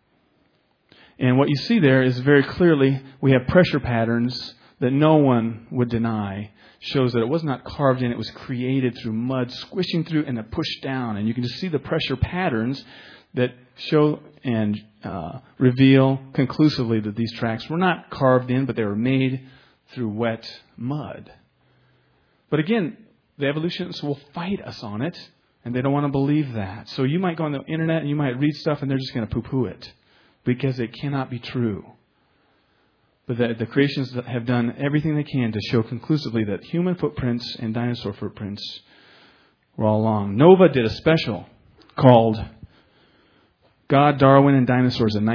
And what you see there is very clearly we have pressure patterns that no one would deny. Shows that it was not carved in, it was created through mud squishing through and then pushed down. And you can just see the pressure patterns that show and reveal conclusively that these tracks were not carved in, but they were made through wet mud. But again, the evolutionists will fight us on it, and they don't want to believe that. So you might go on the internet and you might read stuff, and they're just going to poo-poo it because it cannot be true. But the creationists have done everything they can to show conclusively that human footprints and dinosaur footprints were all along. Nova did a special called God, Darwin, and Dinosaurs in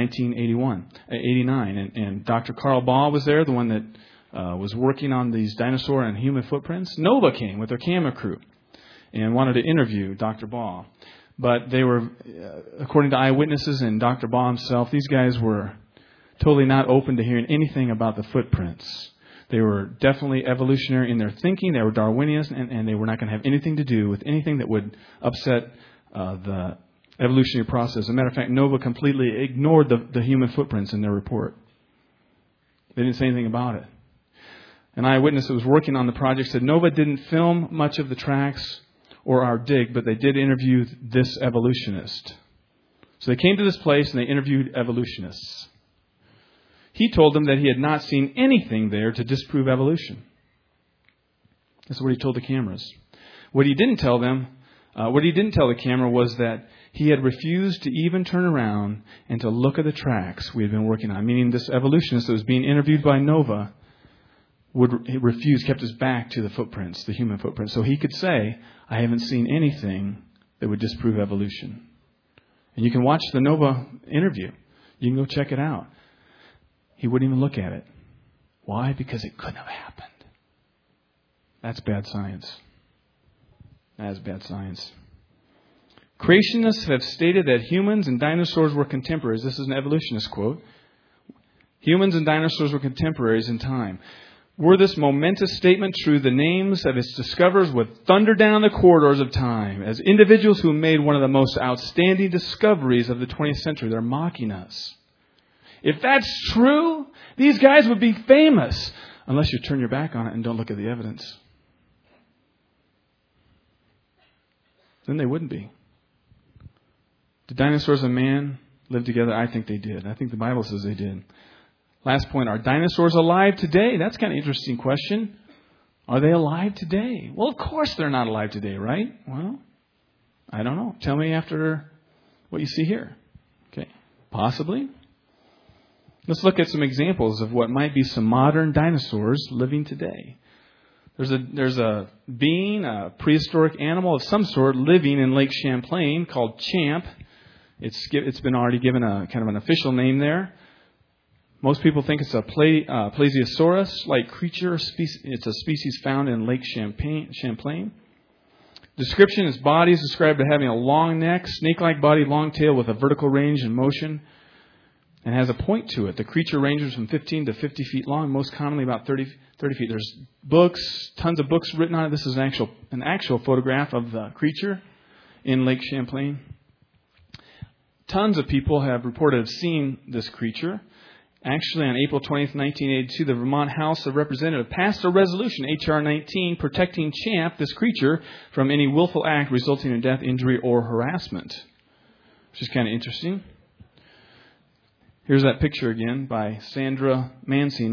1989. And Dr. Carl Baugh was there, the one that was working on these dinosaur and human footprints. Nova came with their camera crew and wanted to interview Dr. Baugh. But they were, according to eyewitnesses and Dr. Baugh himself, these guys were totally not open to hearing anything about the footprints. They were definitely evolutionary in their thinking. They were Darwinians, and they were not going to have anything to do with anything that would upset the evolutionary process. As a matter of fact, NOVA completely ignored the human footprints in their report. They didn't say anything about it. An eyewitness that was working on the project said NOVA didn't film much of the tracks or our dig, but they did interview this evolutionist. So they came to this place and they interviewed evolutionists. He told them that he had not seen anything there to disprove evolution. That's what he told the cameras. What he didn't tell the camera was that he had refused to even turn around and to look at the tracks we had been working on. Meaning this evolutionist that was being interviewed by NOVA kept his back to the footprints, the human footprints. So he could say, I haven't seen anything that would disprove evolution. And you can watch the NOVA interview. You can go check it out. He wouldn't even look at it. Why? Because it couldn't have happened. That's bad science. That is bad science. Creationists have stated that humans and dinosaurs were contemporaries. This is an evolutionist quote. Humans and dinosaurs were contemporaries in time. Were this momentous statement true, the names of its discoverers would thunder down the corridors of time as individuals who made one of the most outstanding discoveries of the 20th century. They're mocking us. If that's true, these guys would be famous, unless you turn your back on it and don't look at the evidence. Then they wouldn't be. Did dinosaurs and man live together? I think they did. I think the Bible says they did. Last point, are dinosaurs alive today? That's kind of an interesting question. Are they alive today? Well, of course they're not alive today, right? Well, I don't know. Tell me after what you see here. Okay, possibly. Let's look at some examples of what might be some modern dinosaurs living today. There's a being, a prehistoric animal of some sort living in Lake Champlain called Champ. It's been already given a kind of an official name there. Most people think it's a plesiosaurus-like creature. It's a species found in Lake Champlain. Description: its body is described as having a long neck, snake-like body, long tail with a vertical range and motion, and has a point to it. The creature ranges from 15 to 50 feet long, most commonly about 30 feet. There's books, tons of books written on it. This is an actual photograph of the creature in Lake Champlain. Tons of people have reported of seeing this creature. Actually, on April 20th, 1982, the Vermont House of Representatives passed a resolution, H.R. 19, protecting Champ, this creature, from any willful act resulting in death, injury, or harassment, which is kind of interesting. Here's that picture again by Sandra Mansi in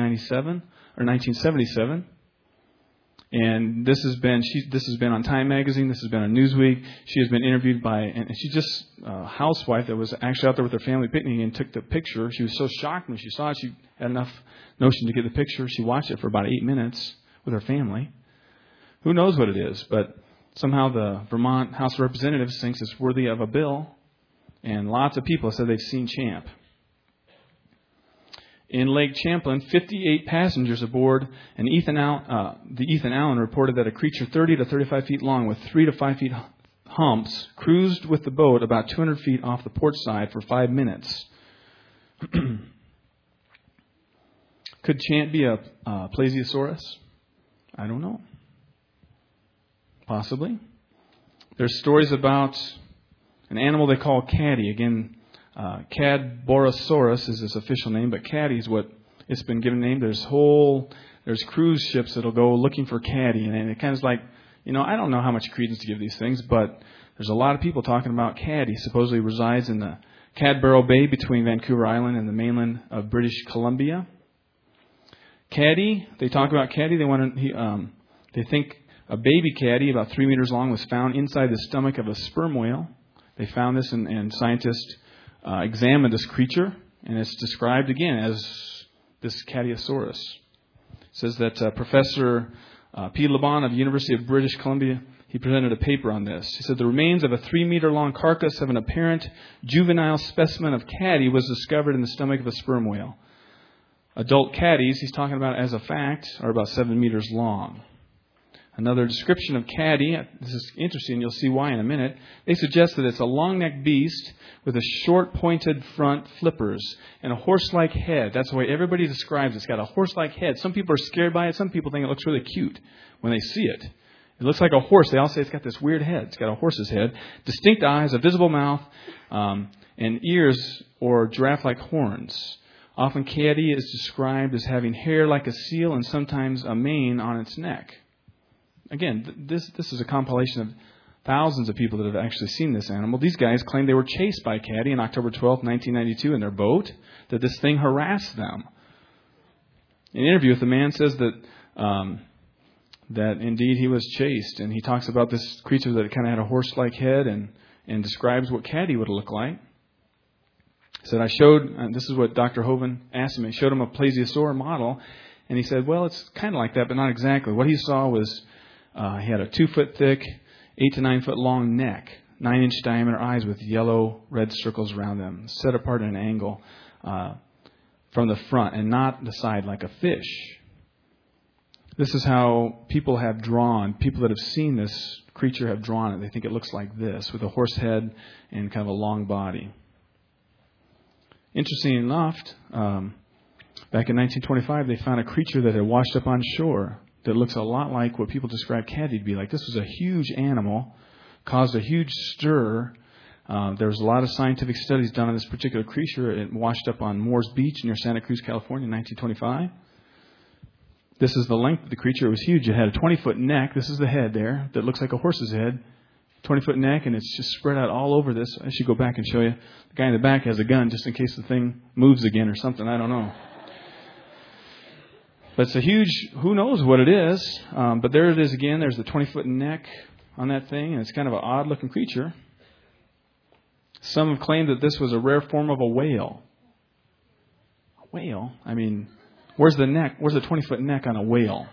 1977. And this has been on Time Magazine. This has been on Newsweek. She has been interviewed and she's just a housewife that was actually out there with her family picnicking and took the picture. She was so shocked when she saw it. She had enough notion to get the picture. She watched it for about 8 minutes with her family. Who knows what it is, but somehow the Vermont House of Representatives thinks it's worthy of a bill. And lots of people have said they've seen Champ. In Lake Champlain, 58 passengers aboard the Ethan Allen reported that a creature 30 to 35 feet long with 3 to 5 feet humps cruised with the boat about 200 feet off the port side for 5 minutes. Could Champ be a plesiosaurus? I don't know. Possibly. There's stories about an animal they call Caddy. Again, Cadborosaurus is its official name, but Caddy is what it's been given a name. There's cruise ships that'll go looking for Caddy, and it kind of is like, I don't know how much credence to give these things, but there's a lot of people talking about Caddy. Supposedly resides in the Cadboro Bay between Vancouver Island and the mainland of British Columbia. Caddy, they talk about Caddy. They think a baby Caddy about 3 meters long was found inside the stomach of a sperm whale. They found this, and scientists examined this creature, and it's described again as this Caddyosaurus. It says that Professor P. Laban of the University of British Columbia, he presented a paper on this. He said the remains of a 3-meter-long carcass of an apparent juvenile specimen of Caddy was discovered in the stomach of a sperm whale. Adult Caddies, he's talking about as a fact, are about 7 meters long. Another description of Caddy, this is interesting, you'll see why in a minute. They suggest that it's a long-necked beast with a short, pointed front, flippers, and a horse-like head. That's the way everybody describes it. It's got a horse-like head. Some people are scared by it. Some people think it looks really cute when they see it. It looks like a horse. They all say it's got this weird head. It's got a horse's head. Distinct eyes, a visible mouth, and ears or giraffe-like horns. Often Caddy is described as having hair like a seal and sometimes a mane on its neck. Again, this is a compilation of thousands of people that have actually seen this animal. These guys claim they were chased by Caddy on October 12, 1992 in their boat, that this thing harassed them. In an interview with the man says that indeed he was chased, and he talks about this creature that kind of had a horse-like head and describes what Caddy would look like. He said, this is what Dr. Hovind asked him, I showed him a plesiosaur model, and he said, well, it's kind of like that, but not exactly. What he saw was he had a 2-foot thick, 8 to 9 foot long neck, 9-inch diameter eyes with yellow red circles around them, set apart at an angle from the front and not the side like a fish. This is how people that have seen this creature have drawn it. They think it looks like this, with a horse head and kind of a long body. Interesting enough, back in 1925, they found a creature that had washed up on shore that looks a lot like what people describe Caddy to be like. This was a huge animal, caused a huge stir. There was a lot of scientific studies done on this particular creature. It washed up on Moores Beach near Santa Cruz, California in 1925. This is the length of the creature. It was huge. It had a 20-foot neck. This is the head there that looks like a horse's head. 20-foot neck, and it's just spread out all over this. I should go back and show you. The guy in the back has a gun just in case the thing moves again or something. I don't know. But it's a huge, who knows what it is. But there it is again. There's the 20-foot neck on that thing, and it's kind of an odd-looking creature. Some have claimed that this was a rare form of a whale. A whale? I mean, where's the neck? Where's the 20-foot neck on a whale?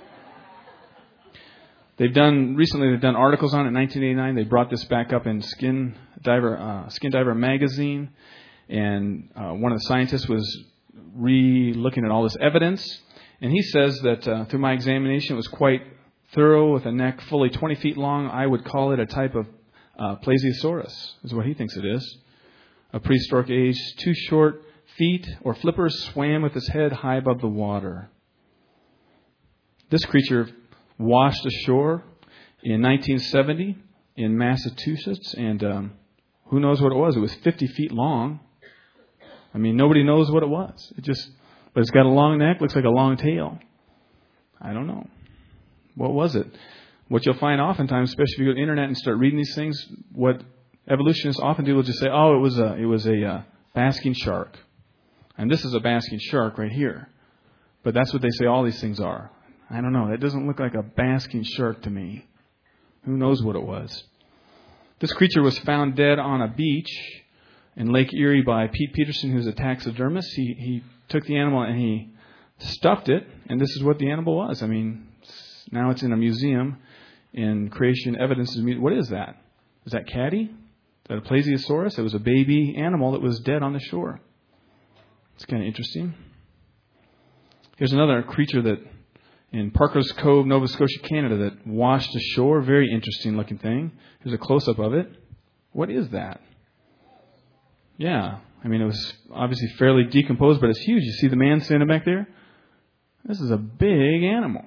Recently they've done articles on it. In 1989, they brought this back up in Skin Diver magazine, and one of the scientists was looking at all this evidence, and he says that through my examination, it was quite thorough with a neck fully 20 feet long. I would call it a type of Plesiosaurus, is what he thinks it is. A prehistoric age, 2 short feet or flippers swam with its head high above the water. This creature washed ashore in 1970 in Massachusetts, and who knows what it was? It was 50 feet long. I mean, nobody knows what it was. But it's got a long neck, looks like a long tail. I don't know. What was it? What you'll find oftentimes, especially if you go to the internet and start reading these things, what evolutionists often do will just say, "Oh, it was a basking shark," and this is a basking shark right here. But that's what they say all these things are. I don't know. It doesn't look like a basking shark to me. Who knows what it was? This creature was found dead on a beach in Lake Erie by Pete Peterson, who's a taxidermist. He took the animal and he stuffed it, and this is what the animal was. I mean, now it's in a museum in Creation Evidence. What is that? Is that Caddy? Is that a Plesiosaurus? It was a baby animal that was dead on the shore. It's kind of interesting. Here's another creature that in Parker's Cove, Nova Scotia, Canada, that washed ashore. Very interesting looking thing. Here's a close-up of it. What is that? Yeah, I mean, it was obviously fairly decomposed, but it's huge. You see the man standing back there? This is a big animal.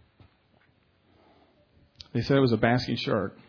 They said it was a basking shark.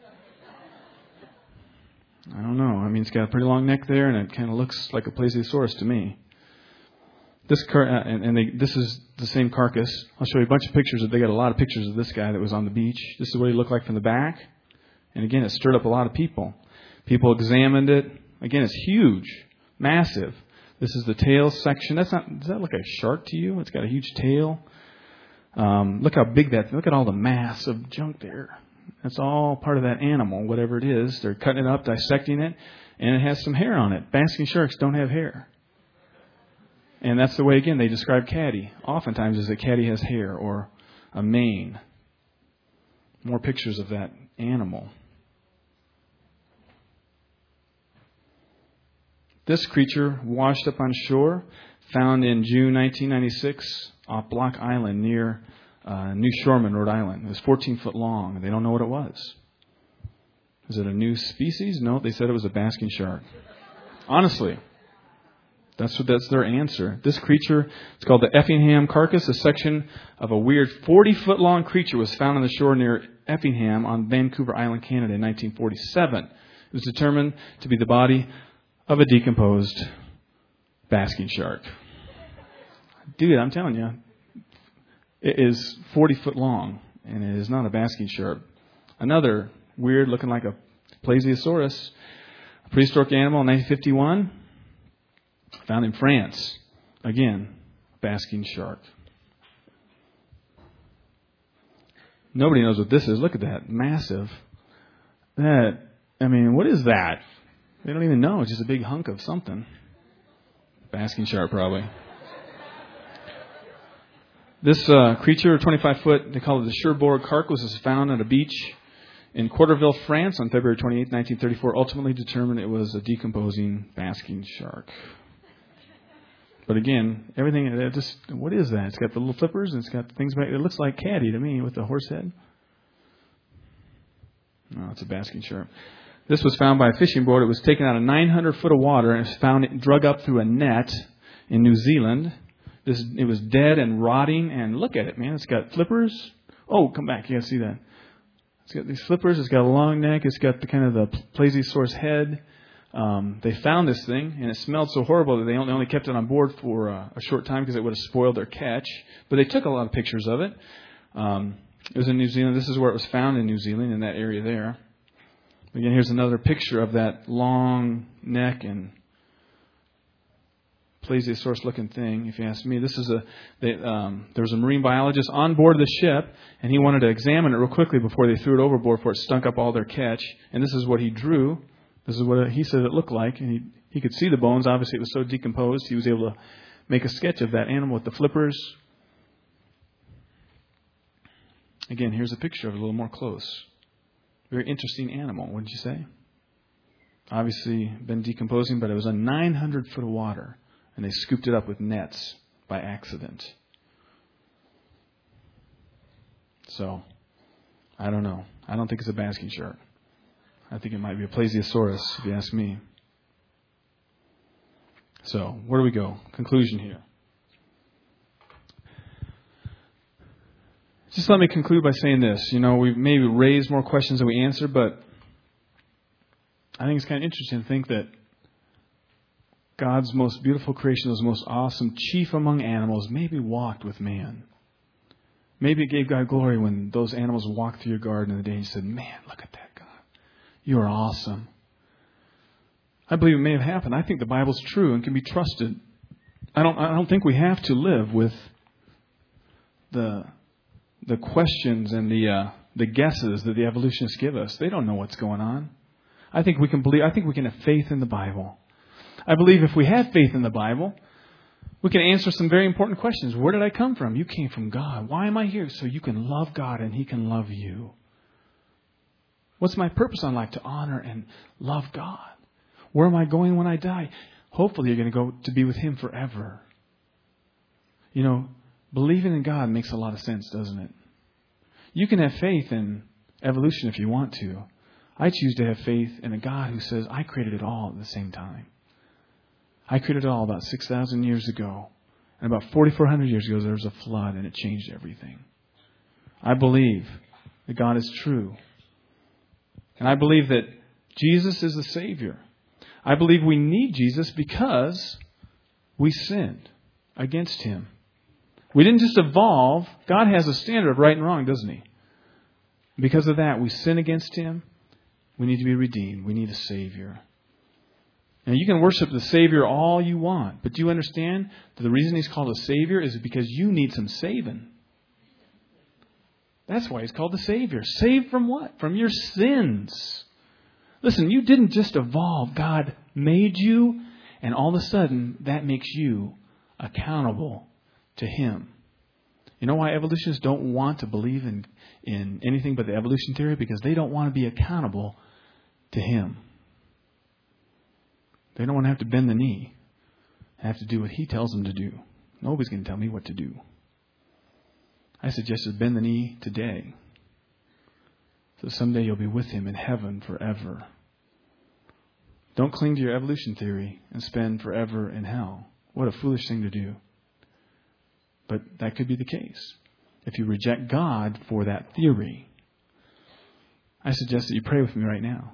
I don't know. I mean, it's got a pretty long neck there, and it kind of looks like a Plesiosaurus to me. This is the same carcass. I'll show you a bunch of pictures. They got a lot of pictures of this guy that was on the beach. This is what he looked like from the back. And again, it stirred up a lot of people. People examined it. Again, it's huge, massive. This is the tail section. Does that look like a shark to you? It's got a huge tail. Look how big that. Look at all the mass of junk there. That's all part of that animal, whatever it is. They're cutting it up, dissecting it, and it has some hair on it. Basking sharks don't have hair. And that's the way, again, they describe Caddy. Oftentimes is that Caddy has hair or a mane. More pictures of that animal. This creature washed up on shore, found in June 1996 off Block Island near New Shoreman, Rhode Island. It was 14 foot long, and they don't know what it was. Is it a new species? No, they said it was a basking shark. Honestly. That's their answer. This creature, it's called the Effingham carcass. A section of a weird 40-foot long creature was found on the shore near Effingham on Vancouver Island, Canada in 1947. It was determined to be the body of a decomposed basking shark. Dude, I'm telling you, it is 40 foot long, and it is not a basking shark. Another weird, looking like a plesiosaurus, a prehistoric animal in 1951, found in France. Again, basking shark. Nobody knows what this is. Look at that, massive. What is that? They don't even know. It's just a big hunk of something. Basking shark, probably. This creature, 25 foot, they call it the Cherbourg carcass, was found at a beach in Quarterville, France on February 28, 1934. Ultimately determined it was a decomposing basking shark. But again, everything, what is that? It's got the little flippers and it's got things back. It looks like Caddy to me with the horse head. No, it's a basking shark. This was found by a fishing boat. It was taken out of 900 foot of water and it was found drug up through a net in New Zealand. It was dead and rotting, and look at it, man. It's got flippers. Oh, come back. You got to see that. It's got these flippers. It's got a long neck. It's got the kind of the plesiosaurus head. They found this thing, and it smelled so horrible that they only kept it on board for a short time because it would have spoiled their catch. But they took a lot of pictures of it. It was in New Zealand. This is where it was found in New Zealand, in that area there. Again, here's another picture of that long neck and plesiosaurus-looking thing, if you ask me. This is there was a marine biologist on board the ship, and he wanted to examine it real quickly before they threw it overboard, before it stunk up all their catch. And this is what he drew. This is what he said it looked like, and he could see the bones. Obviously, it was so decomposed, he was able to make a sketch of that animal with the flippers. Again, here's a picture of it a little more close. Very interesting animal, wouldn't you say? Obviously, been decomposing, but it was on 900 foot of water. And they scooped it up with nets by accident. So, I don't know. I don't think it's a basking shark. I think it might be a plesiosaurus, if you ask me. So, where do we go? Conclusion here. Just let me conclude by saying this. We've maybe raised more questions than we answer, but I think it's kind of interesting to think that God's most beautiful creation, those most awesome, chief among animals, maybe walked with man. Maybe it gave God glory when those animals walked through your garden in the day and you said, man, look at that, God. You are awesome. I believe it may have happened. I think the Bible's true and can be trusted. I don't think we have to live with the questions and the guesses that the evolutionists give us. They don't know what's going on. I think we can have faith in the Bible. I believe if we have faith in the Bible, we can answer some very important questions. Where did I come from? You came from God. Why am I here? So you can love God and He can love you. What's my purpose on life? To honor and love God. Where am I going when I die? Hopefully you're going to go to be with Him forever. Believing in God makes a lot of sense, doesn't it? You can have faith in evolution if you want to. I choose to have faith in a God who says, I created it all at the same time. I created it all about 6,000 years ago. And about 4,400 years ago, there was a flood and it changed everything. I believe that God is true. And I believe that Jesus is the Savior. I believe we need Jesus because we sinned against Him. We didn't just evolve. God has a standard of right and wrong, doesn't He? Because of that, we sin against Him. We need to be redeemed. We need a Savior. Now, you can worship the Savior all you want, but do you understand that the reason He's called a Savior is because you need some saving? That's why He's called the Savior. Saved from what? From your sins. Listen, you didn't just evolve. God made you, and all of a sudden, that makes you accountable to Him. You know why evolutionists don't want to believe in anything but the evolution theory? Because they don't want to be accountable to Him. They don't want to have to bend the knee and have to do what He tells them to do. Nobody's going to tell me what to do. I suggest you bend the knee today. So someday you'll be with Him in heaven forever. Don't cling to your evolution theory and spend forever in hell. What a foolish thing to do. But that could be the case. If you reject God for that theory, I suggest that you pray with me right now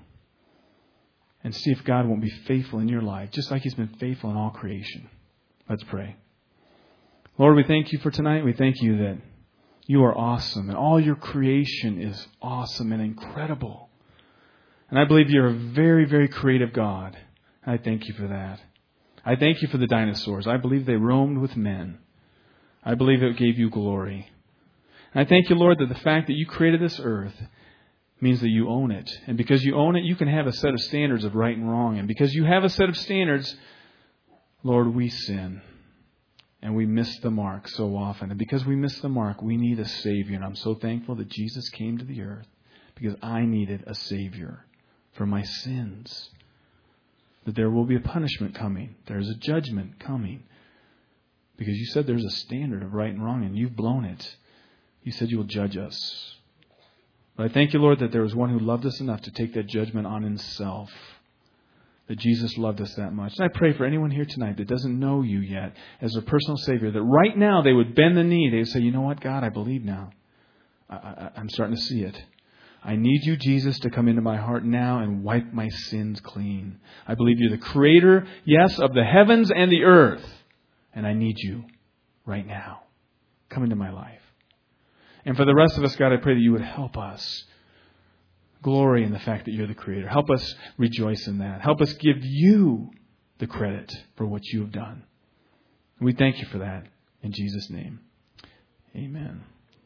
and see if God won't be faithful in your life, just like He's been faithful in all creation. Let's pray. Lord, we thank You for tonight. We thank You that You are awesome, and all Your creation is awesome and incredible. And I believe You're a very, very creative God. I thank You for that. I thank You for the dinosaurs. I believe they roamed with men. I believe it gave You glory. And I thank You, Lord, that the fact that You created this earth means that You own it. And because You own it, You can have a set of standards of right and wrong. And because You have a set of standards, Lord, we sin. And we miss the mark so often. And because we miss the mark, we need a Savior. And I'm so thankful that Jesus came to the earth because I needed a Savior for my sins. That there will be a punishment coming. There's a judgment coming. Because You said there's a standard of right and wrong, and You've blown it. You said You will judge us. But I thank You, Lord, that there was one who loved us enough to take that judgment on Himself. That Jesus loved us that much. And I pray for anyone here tonight that doesn't know You yet as their personal Savior, that right now they would bend the knee. They would say, you know what, God, I believe now. I'm starting to see it. I need You, Jesus, to come into my heart now and wipe my sins clean. I believe You're the Creator, yes, of the heavens and the earth. And I need You right now. Come into my life. And for the rest of us, God, I pray that You would help us glory in the fact that You're the Creator. Help us rejoice in that. Help us give You the credit for what You have done. And we thank You for that. In Jesus' name. Amen.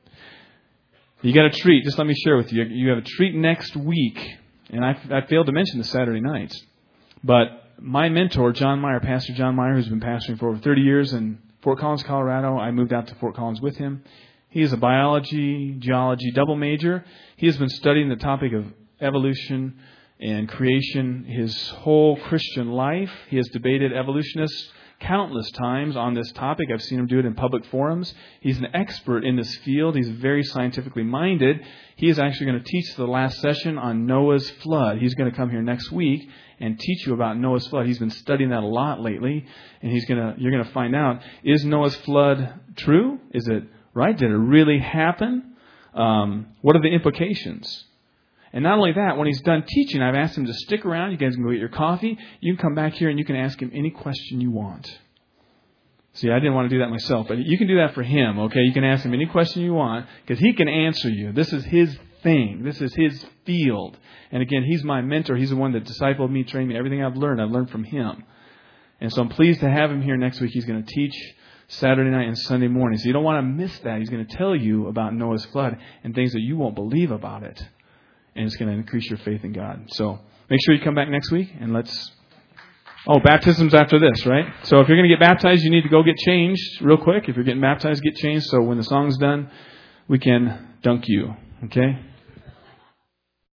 You got a treat. Just let me share with you. You have a treat next week. And I failed to mention the Saturday nights. But my mentor, John Meyer, Pastor John Meyer, who's been pastoring for over 30 years in Fort Collins, Colorado. I moved out to Fort Collins with him. He is a biology, geology double major. He has been studying the topic of evolution and creation his whole Christian life. He has debated evolutionists countless times on this topic. I've seen him do it in public forums. He's an expert in this field. He's very scientifically minded. He is actually going to teach the last session on Noah's flood. He's going to come here next week and teach you about Noah's flood. He's been studying that a lot lately, and you're going to find out, is Noah's flood true? Is it right? Did it really happen? What are the implications? And not only that, when he's done teaching, I've asked him to stick around. You guys can go get your coffee. You can come back here and you can ask him any question you want. See, I didn't want to do that myself, but you can do that for him, okay? You can ask him any question you want because he can answer you. This is his thing. This is his field. And again, he's my mentor. He's the one that discipled me, trained me. Everything I've learned from him. And so I'm pleased to have him here next week. He's going to teach Saturday night and Sunday morning. So you don't want to miss that. He's going to tell you about Noah's flood and things that you won't believe about it. And it's going to increase your faith in God. So make sure you come back next week and baptism's after this, right? So if you're going to get baptized, you need to go get changed real quick. If you're getting baptized, get changed. So when the song's done, we can dunk you. Okay?